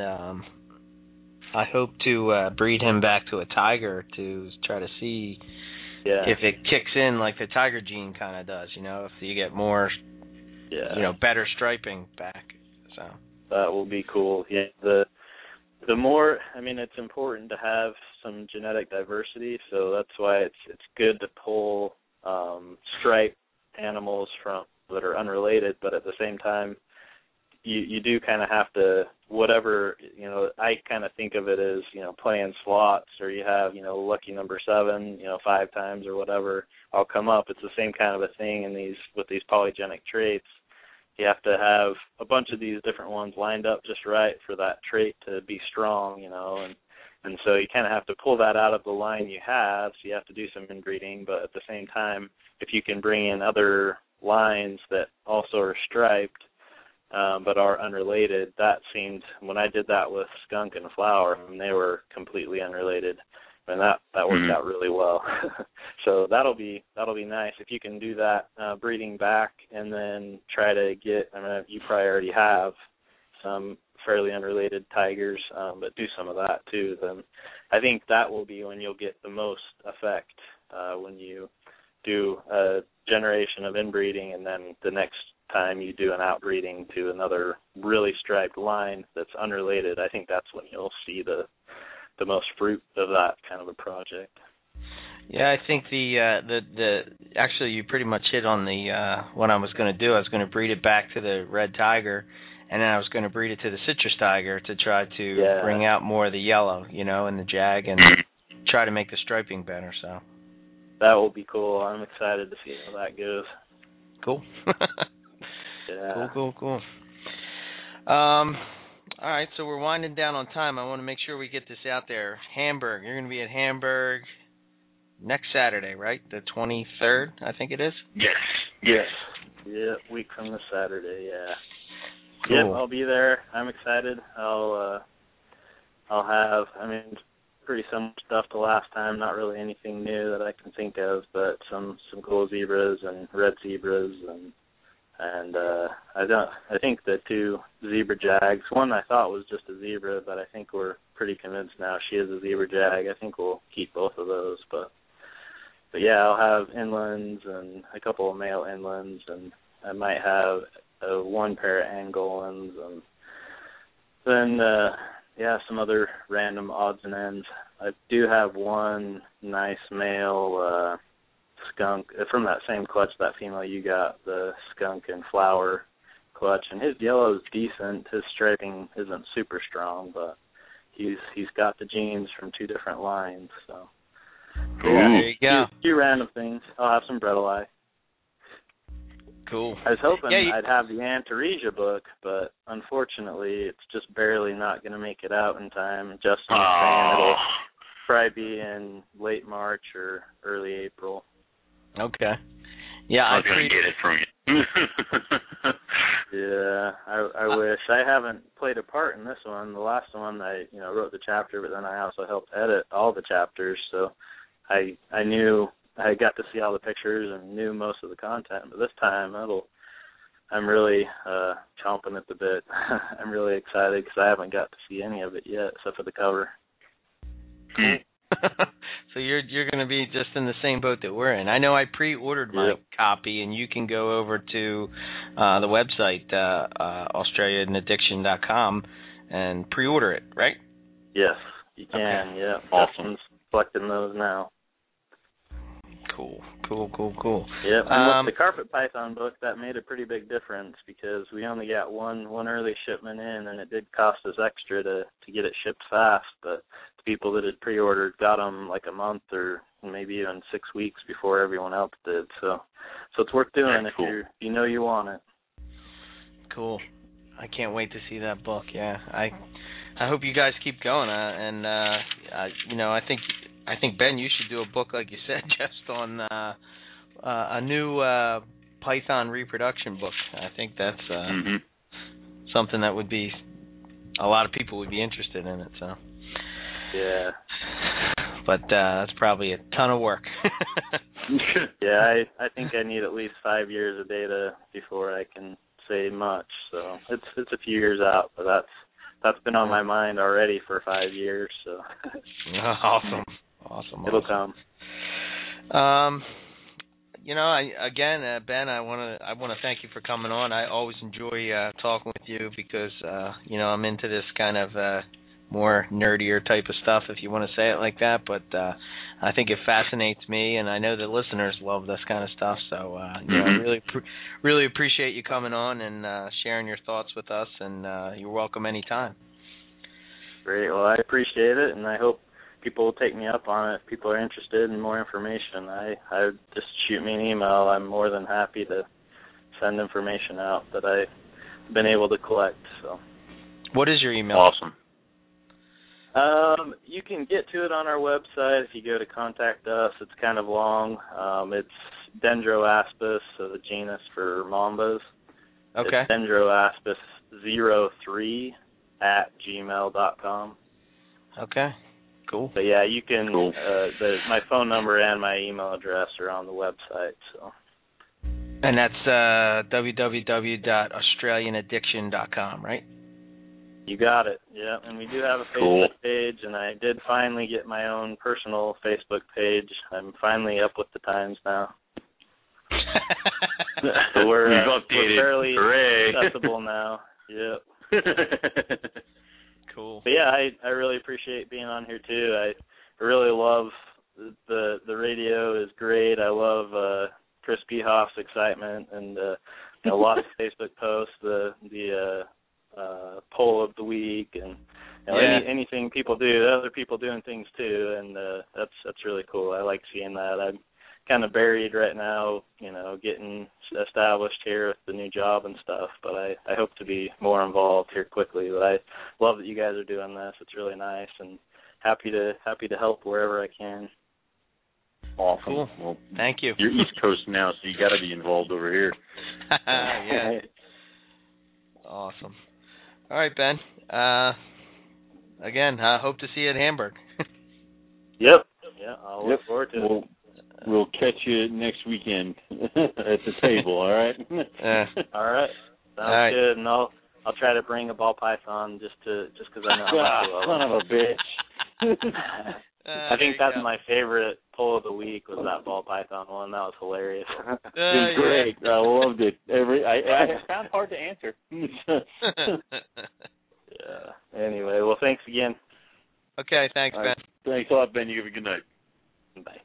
I hope to breed him back to a tiger to try to see if it kicks in like the tiger gene kind of does. If you get more, better striping back. So that will be cool. Yeah, the more, it's important to have some genetic diversity, so that's why it's good to pull striped animals from that are unrelated, but at the same time, you do kind of have to, whatever, I kind of think of it as, playing slots, or you have, lucky number 7, 5 times or whatever, I'll come up. It's the same kind of a thing with these polygenic traits. You have to have a bunch of these different ones lined up just right for that trait to be strong, and so you kind of have to pull that out of the line you have, so you have to do some inbreeding, but at the same time, if you can bring in other lines that also are striped, but are unrelated, that seemed, when I did that with Skunk and Flower, they were completely unrelated, and that worked out really well. So that'll be nice if you can do that breeding back, and then try to get, you probably already have some fairly unrelated tigers, but do some of that too. Then I think that will be when you'll get the most effect, when you do a generation of inbreeding, and then the next time you do an outbreeding to another really striped line that's unrelated. I think that's when you'll see the most fruit of that kind of a project. Yeah, I think the actually you pretty much hit on the what I was going to do. I was going to breed it back to the red tiger, and then I was going to breed it to the citrus tiger to try to bring out more of the yellow, in the jag, and try to make the striping better. So that will be cool. I'm excited to see how that goes. Cool. Yeah. Cool. All right, so we're winding down on time. I want to make sure we get this out there. Hamburg, you're going to be at Hamburg next Saturday, right? The 23rd, I think it is? Yes. Yeah, week from this Saturday, yeah. Cool. Yep, I'll be there. I'm excited. I'll have, pretty similar stuff to last time, not really anything new that I can think of, but some cool zebras and red zebras, and I think the 2 zebra jags, one I thought was just a zebra, but I think we're pretty convinced now she is a zebra jag. I think we'll keep both of those, but But yeah, I'll have inlands and a couple of male inlands, and I might have one pair of Angolans, and then some other random odds and ends. I do have one nice male skunk from that same clutch, that female you got, the skunk and flower clutch, and his yellow is decent. His striping isn't super strong, but he's got the genes from 2 different lines. So yeah, there you go. A few random things. I'll have some Bredli. Cool. I was hoping I'd have the Antaresia book, but unfortunately it's just barely not going to make it out in time. Justin was saying it'll probably be in late March or early April. Okay. Yeah, I couldn't get it from you. Yeah, I wish. I haven't played a part in this one. The last one I wrote the chapter, but then I also helped edit all the chapters, so I knew I got to see all the pictures and knew most of the content. But this time I'm really chomping at the bit. I'm really excited because I haven't got to see any of it yet except for the cover. Cool. So you're going to be just in the same boat that we're in. I know I pre-ordered my copy, and you can go over to the website, AustralianAddiction.com, and pre-order it, right? Yes, you can. Okay. Yeah, awesome. Justin's collecting those now. Cool. Yep, and with the Carpet Python book, that made a pretty big difference because we only got one early shipment in, and it did cost us extra to get it shipped fast, but the people that had pre-ordered got them like a month or maybe even 6 weeks before everyone else did. So it's worth doing if you know you want it. Cool. I can't wait to see that book. Yeah, I hope you guys keep going, I think, Ben, you should do a book, like you said, just on a new Python reproduction book. I think that's something that would be, a lot of people would be interested in it. So yeah, but that's probably a ton of work. Yeah, I think I need at least 5 years of data before I can say much. So it's a few years out, but that's been on my mind already for 5 years. So Awesome. It'll come. Ben, I want to thank you for coming on. I always enjoy talking with you because I'm into this kind of more nerdier type of stuff, if you want to say it like that. But I think it fascinates me, and I know the listeners love this kind of stuff. So I really appreciate you coming on and sharing your thoughts with us. And you're welcome anytime. Great. Well, I appreciate it, and I hope people will take me up on it. If people are interested in more information, I just shoot me an email. I'm more than happy to send information out that I've been able to collect. So, what is your email? Awesome. You can get to it on our website if you go to contact us. It's kind of long. It's Dendroaspis, so the genus for mambas. Okay. It's Dendroaspis03 @gmail.com. Okay. Cool. But yeah, you can. Cool. My phone number and my email address are on the website. So. And that's www.australianaddiction.com, right? You got it. Yeah, and we do have a Facebook page, and I did finally get my own personal Facebook page. I'm finally up with the times now. So we're fairly accessible now. Yep. Cool. But yeah, I really appreciate being on here too. I really love the radio is great. I love Chris Behoff's excitement and a lot of Facebook posts, the poll of the week, and anything people do. Other people doing things too, and that's really cool. I like seeing that. I'm kind of buried right now, getting established here with the new job and stuff, but I hope to be more involved here quickly. But I love that you guys are doing this. It's really nice, and happy to help wherever I can. Awesome. Cool. Well, thank you. You're East Coast now, so you got to be involved over here. Yeah. Awesome. All right, Ben. Again, I hope to see you at Hamburg. Yep. Yeah, I'll look forward to it. We'll catch you next weekend at the table, all right? All right. Sounds good, and I'll try to bring a ball python just because I know how to. Son of a bitch. I think that's my favorite poll of the week was that ball python one. That was hilarious. It was great. I loved it. I found it hard to answer. Yeah. Anyway, well, thanks again. Okay, thanks, Ben. Right. Thanks a lot, Ben. You have a good night. Bye.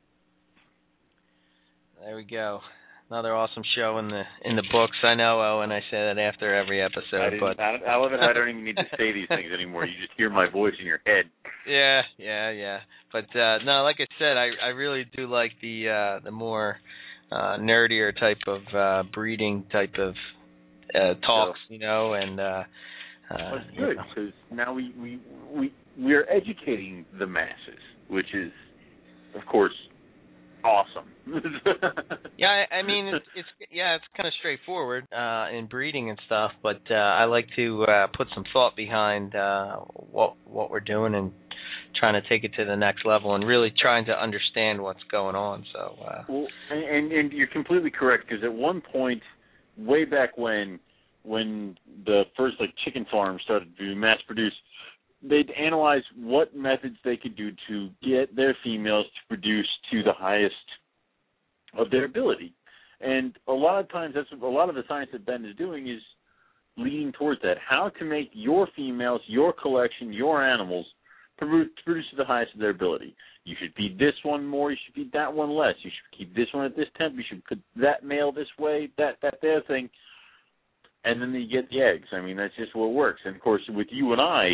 There we go. Another awesome show in the books. I know, Owen. I say that after every episode, but I love it. I don't even need to say these things anymore. You just hear my voice in your head. Yeah. But no, like I said, I really do like the more nerdier type of breeding type of talks, you know, and it's good because now we're educating the masses, which is, of course, awesome. Yeah, I mean it's kind of straightforward in breeding and stuff, but I like to put some thought behind what we're doing and trying to take it to the next level and really trying to understand what's going on. So well, and you're completely correct, because at one point, way back when the first chicken farms started to mass produce, they'd analyze what methods they could do to get their females to produce to the highest of their ability. And a lot of times, that's a lot of the science that Ben is doing is leading towards that. How to make your females, your collection, your animals produce to the highest of their ability. You should feed this one more, you should feed that one less. You should keep this one at this temp, you should put that male this way, that other thing. And then you get the eggs. I mean, that's just what works. And, of course, with you and I,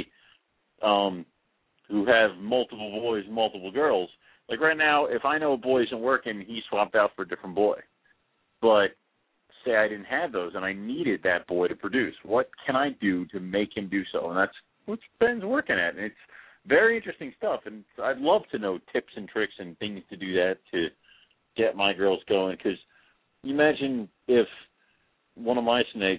who have multiple boys, multiple girls. Like right now, if I know a boy isn't working, he's swapped out for a different boy. But say I didn't have those and I needed that boy to produce, what can I do to make him do so? And that's what Ben's working at. And it's very interesting stuff. And I'd love to know tips and tricks and things to do that to get my girls going. Because you imagine if one of my snakes,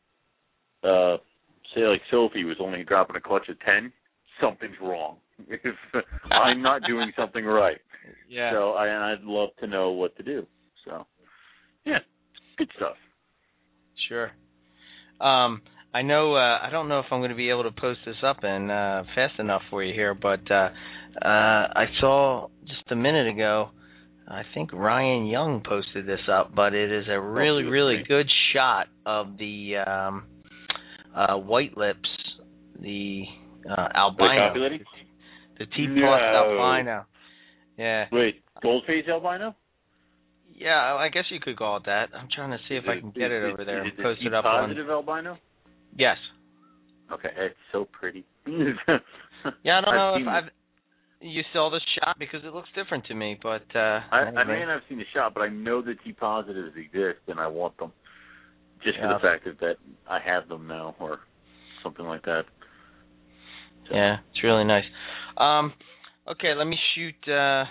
say like Sophie, was only dropping a clutch of 10, something's wrong. If I'm not doing something right. Yeah. So I'd love to know what to do. So, yeah, good stuff. Sure. I know. I don't know if I'm going to be able to post this up and fast enough for you here, but I saw just a minute ago. I think Ryan Young posted this up, but it is a really good shot of the white lips, the albino, the T+ albino. Yeah. Wait, gold-faced albino? Yeah, I guess you could call it that. I'm trying to see if I can get it over there and post it up on. Positive albino? Yes. Okay, it's so pretty. Yeah, I don't know if you saw the shot because it looks different to me, but I may not have seen the shot, but I know that T positives exist and I want them, just for the fact that I have them now or something like that. So. Yeah, it's really nice. Okay, let me shoot the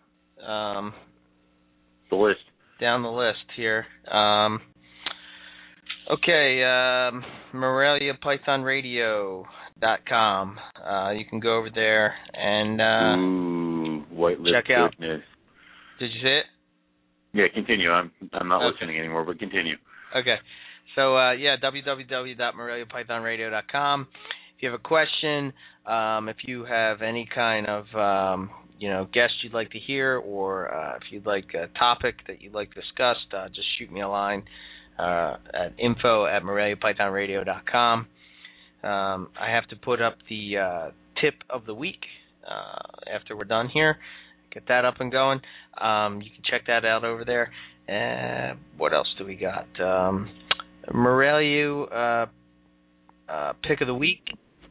list down the list here. Okay, MoreliaPythonRadio.com. You can go over there and white lip check out. goodness. Did you see it? Yeah, continue. I'm not listening anymore, but continue. Okay. So, www.MoreliaPythonRadio.com. If you have a question, if you have any kind of guest you'd like to hear, or if you'd like a topic that you'd like discussed, just shoot me a line at info@MoreliaPythonRadio.com. I have to put up the tip of the week after we're done here. Get that up and going. You can check that out over there. What else do we got? Morelia pick of the week.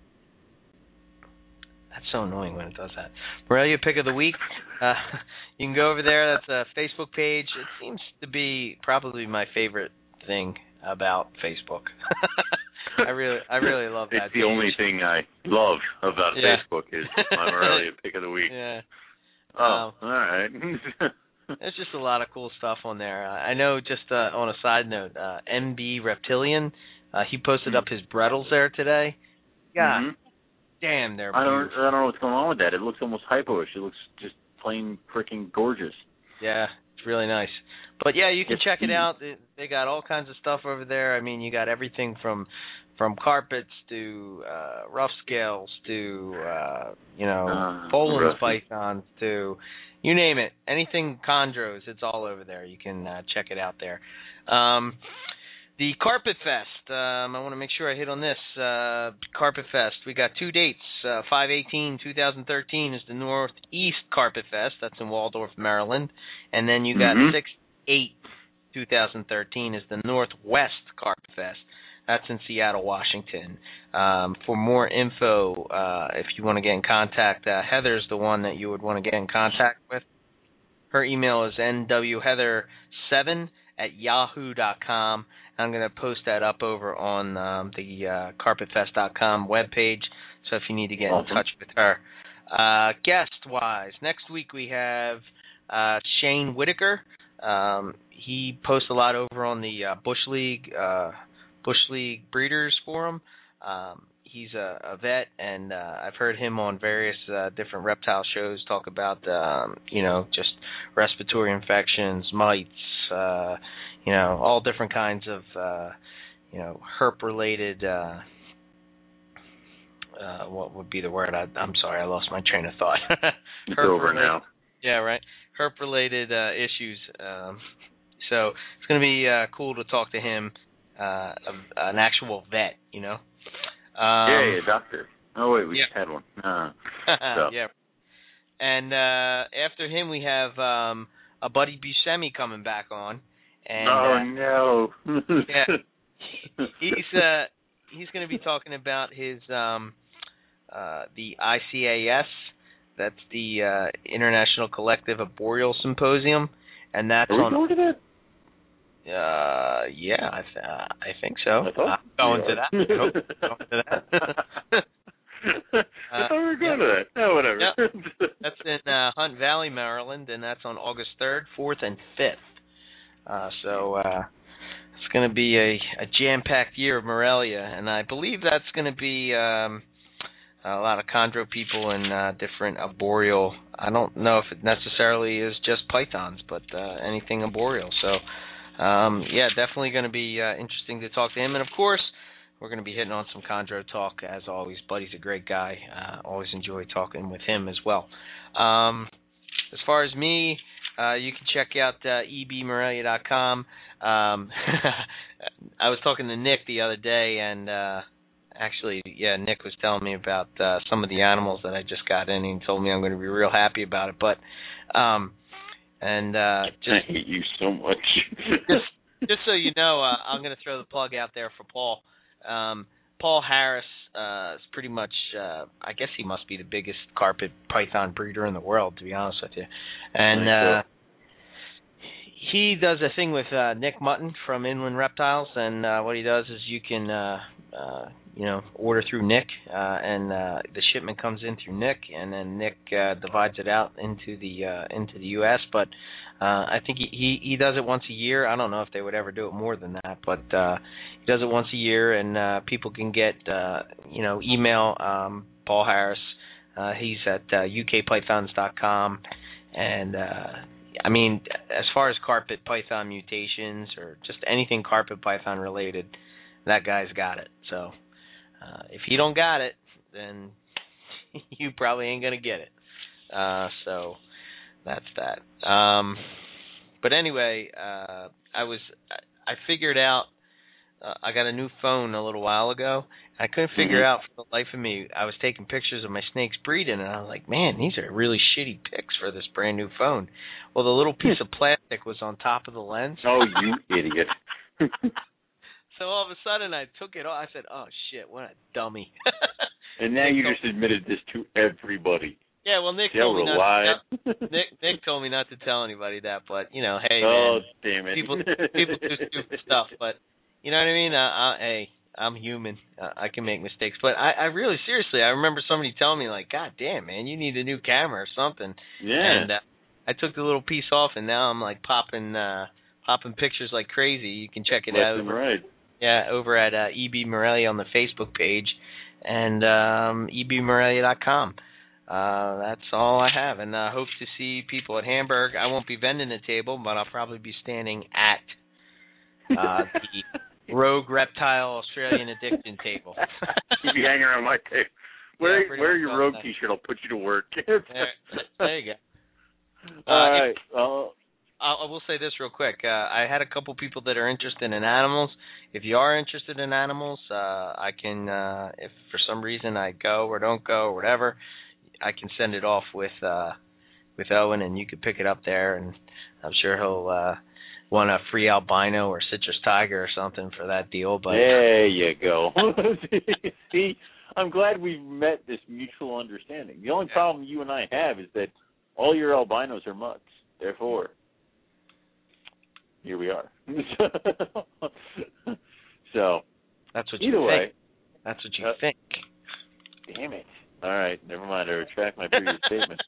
That's so annoying when it does that. Morelia pick of the week. You can go over there. That's a Facebook page. It seems to be probably my favorite thing about Facebook. I really love that. It's the only thing I love about Facebook is my Morelia pick of the week. Yeah. Oh, all right. There's just a lot of cool stuff on there. I know, just on a side note, MB Reptilian, he posted up his Brettles there today. God damn, they're beautiful. I don't know what's going on with that. It looks almost hypo-ish. It looks just plain freaking gorgeous. Yeah, it's really nice. But, yeah, you can check it out. They got all kinds of stuff over there. I mean, you got everything from from carpets to rough scales to Boland's pythons to you name it, anything chondros, it's all over there. You can check it out there. The Carpet Fest, I want to make sure I hit on this. Carpet Fest, we got 2 dates. 5/18/2013 is the Northeast Carpet Fest. That's in Waldorf, Maryland. And then you got 6/8/2013 is the Northwest Carpet Fest. That's in Seattle, Washington. For more info, if you want to get in contact, Heather's the one that you would want to get in contact with. Her email is nwheather7@yahoo.com. I'm going to post that up over on the carpetfest.com webpage, so if you need to get in touch with her. Guest-wise, next week we have Shane Whitaker. He posts a lot over on the Bush League Breeders Forum. He's a vet, and I've heard him on various different reptile shows talk about, just respiratory infections, mites, all different kinds of, herp-related, what would be the word? I'm sorry, I lost my train of thought. It's over now. Yeah, right. Herp-related issues. So it's going to be cool to talk to him, an actual vet, Yeah, doctor. Oh, wait, we just had one. Yeah. And after him, we have a Buddy Buscemi coming back on. And, no. Yeah. He's going to be talking about his the ICAS. That's the International Collective Arboreal Symposium, and that's on. Are we going to that? Yeah, I think so. I thought, going to that. Nope, going to that. I thought we were going to that. Oh, whatever. Yep. That's in Hunt Valley, Maryland, and that's on August 3rd, 4th, and 5th. So it's going to be a jam-packed year of Morelia, and I believe that's going to be a lot of chondro people and different arboreal. I don't know if it necessarily is just pythons, but anything arboreal. So, definitely going to be interesting to talk to him. And, of course, we're going to be hitting on some chondro talk, as always. Buddy's a great guy. Always enjoy talking with him as well. As far as me, you can check out ebmorelia.com. I was talking to Nick the other day, and Nick was telling me about some of the animals that I just got in, and he told me I'm going to be real happy about it. But I hate you so much. just so you know, I'm going to throw the plug out there for Paul. Paul Harris is pretty much, I guess he must be the biggest carpet python breeder in the world, to be honest with you. And he does a thing with Nick Mutton from Inland Reptiles, and what he does is you can, order through Nick, and the shipment comes in through Nick, and then Nick divides it out into the U.S. But I think he does it once a year. I don't know if they would ever do it more than that, but he does it once a year, and people can get email Paul Harris. He's at ukpythons.com, and as far as carpet python mutations or just anything carpet python related, that guy's got it. So if he don't got it, then you probably ain't gonna get it. So that's that. But anyway, I figured out. I got a new phone a little while ago. I couldn't figure out for the life of me. I was taking pictures of my snakes breeding, and I was like, man, these are really shitty pics for this brand new phone. Well, the little piece of plastic was on top of the lens. Oh, you idiot. So all of a sudden I took it off. I said, oh, shit, what a dummy. And now you just admitted this to everybody. Yeah, well, Nick told me not to tell anybody that, but, hey, man. Damn it. People do stupid stuff, but, you know what I mean? Hey, I'm human. I can make mistakes. But I really, seriously, I remember somebody telling me, like, God damn, man, you need a new camera or something. Yeah. And I took the little piece off, and now I'm, like, popping pictures like crazy. You can check it out. Right. Yeah, over at EB Morelia on the Facebook page and ebmorelia.com. That's all I have, and I hope to see people at Hamburg. I won't be vending a table, but I'll probably be standing at the Rogue Reptile Australian Addiction table. Keep you hanging around my table. Wear your Rogue T-shirt. I'll put you to work. There you go. All right. I will say this real quick. I had a couple people that are interested in animals. If you are interested in animals, I can, if for some reason I go or don't go or whatever, I can send it off with Owen, and you can pick it up there, and I'm sure he'll want a free albino or citrus tiger or something for that deal. But there you go. See, I'm glad we've met this mutual understanding. The only problem you and I have is that all your albinos are mutts. Therefore, here we are. So that's what either you way, think. That's what you think. Damn it. All right, never mind. I retract my previous statement.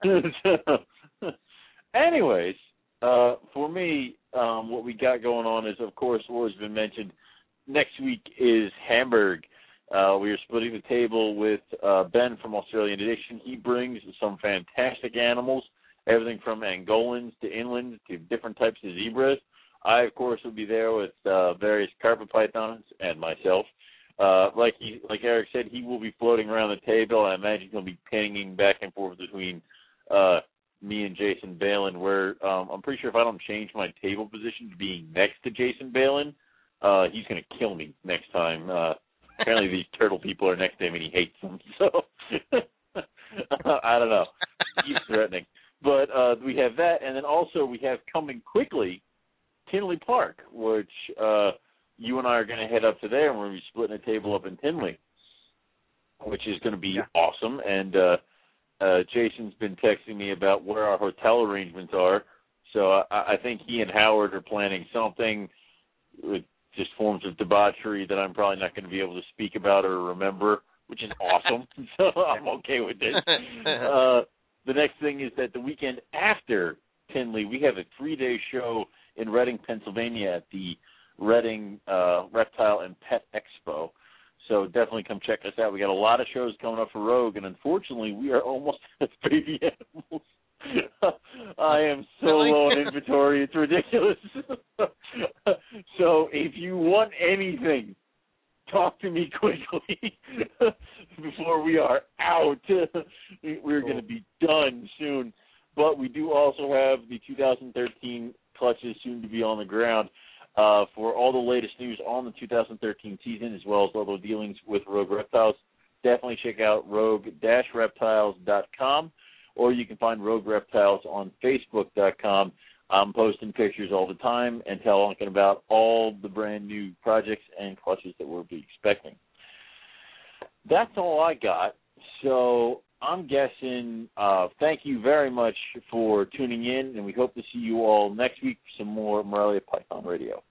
Anyways, for me, what we got going on is, of course, what has been mentioned. Next week is Hamburg. We are splitting the table with Ben from Australian Addiction. He brings some fantastic animals, everything from Angolans to inlands to different types of zebras. I, of course, will be there with various carpet pythons and myself. Like Eric said, he will be floating around the table. I imagine he'll be pinging back and forth between me and Jason Balin, where I'm pretty sure if I don't change my table position to being next to Jason Balin, he's going to kill me next time. Apparently these turtle people are next to him and he hates them. So, I don't know. He's threatening. But we have that, and then also we have coming quickly Tinley Park, which you and I are going to head up to there, and we're going to be splitting a table up in Tinley, which is going to be awesome. And Jason's been texting me about where our hotel arrangements are, so I think he and Howard are planning something with just forms of debauchery that I'm probably not going to be able to speak about or remember, which is awesome. So I'm okay with this. The next thing is that the weekend after Tinley, we have a 3-day show in Reading, Pennsylvania at the Reading Reptile and Pet Expo. So definitely come check us out. We got a lot of shows coming up for Rogue, and unfortunately, we are almost at baby animals. I am so low on inventory, it's ridiculous. So if you want anything, talk to me quickly before we are out. We're going to be done soon. But we do also have the 2013 clutches soon to be on the ground. For all the latest news on the 2013 season, as well as all the dealings with Rogue Reptiles, definitely check out rogue-reptiles.com, or you can find Rogue Reptiles on Facebook.com. I'm posting pictures all the time and talking about all the brand new projects and clutches that we'll be expecting. That's all I got. So I'm guessing thank you very much for tuning in, and we hope to see you all next week for some more Morelia Python Radio.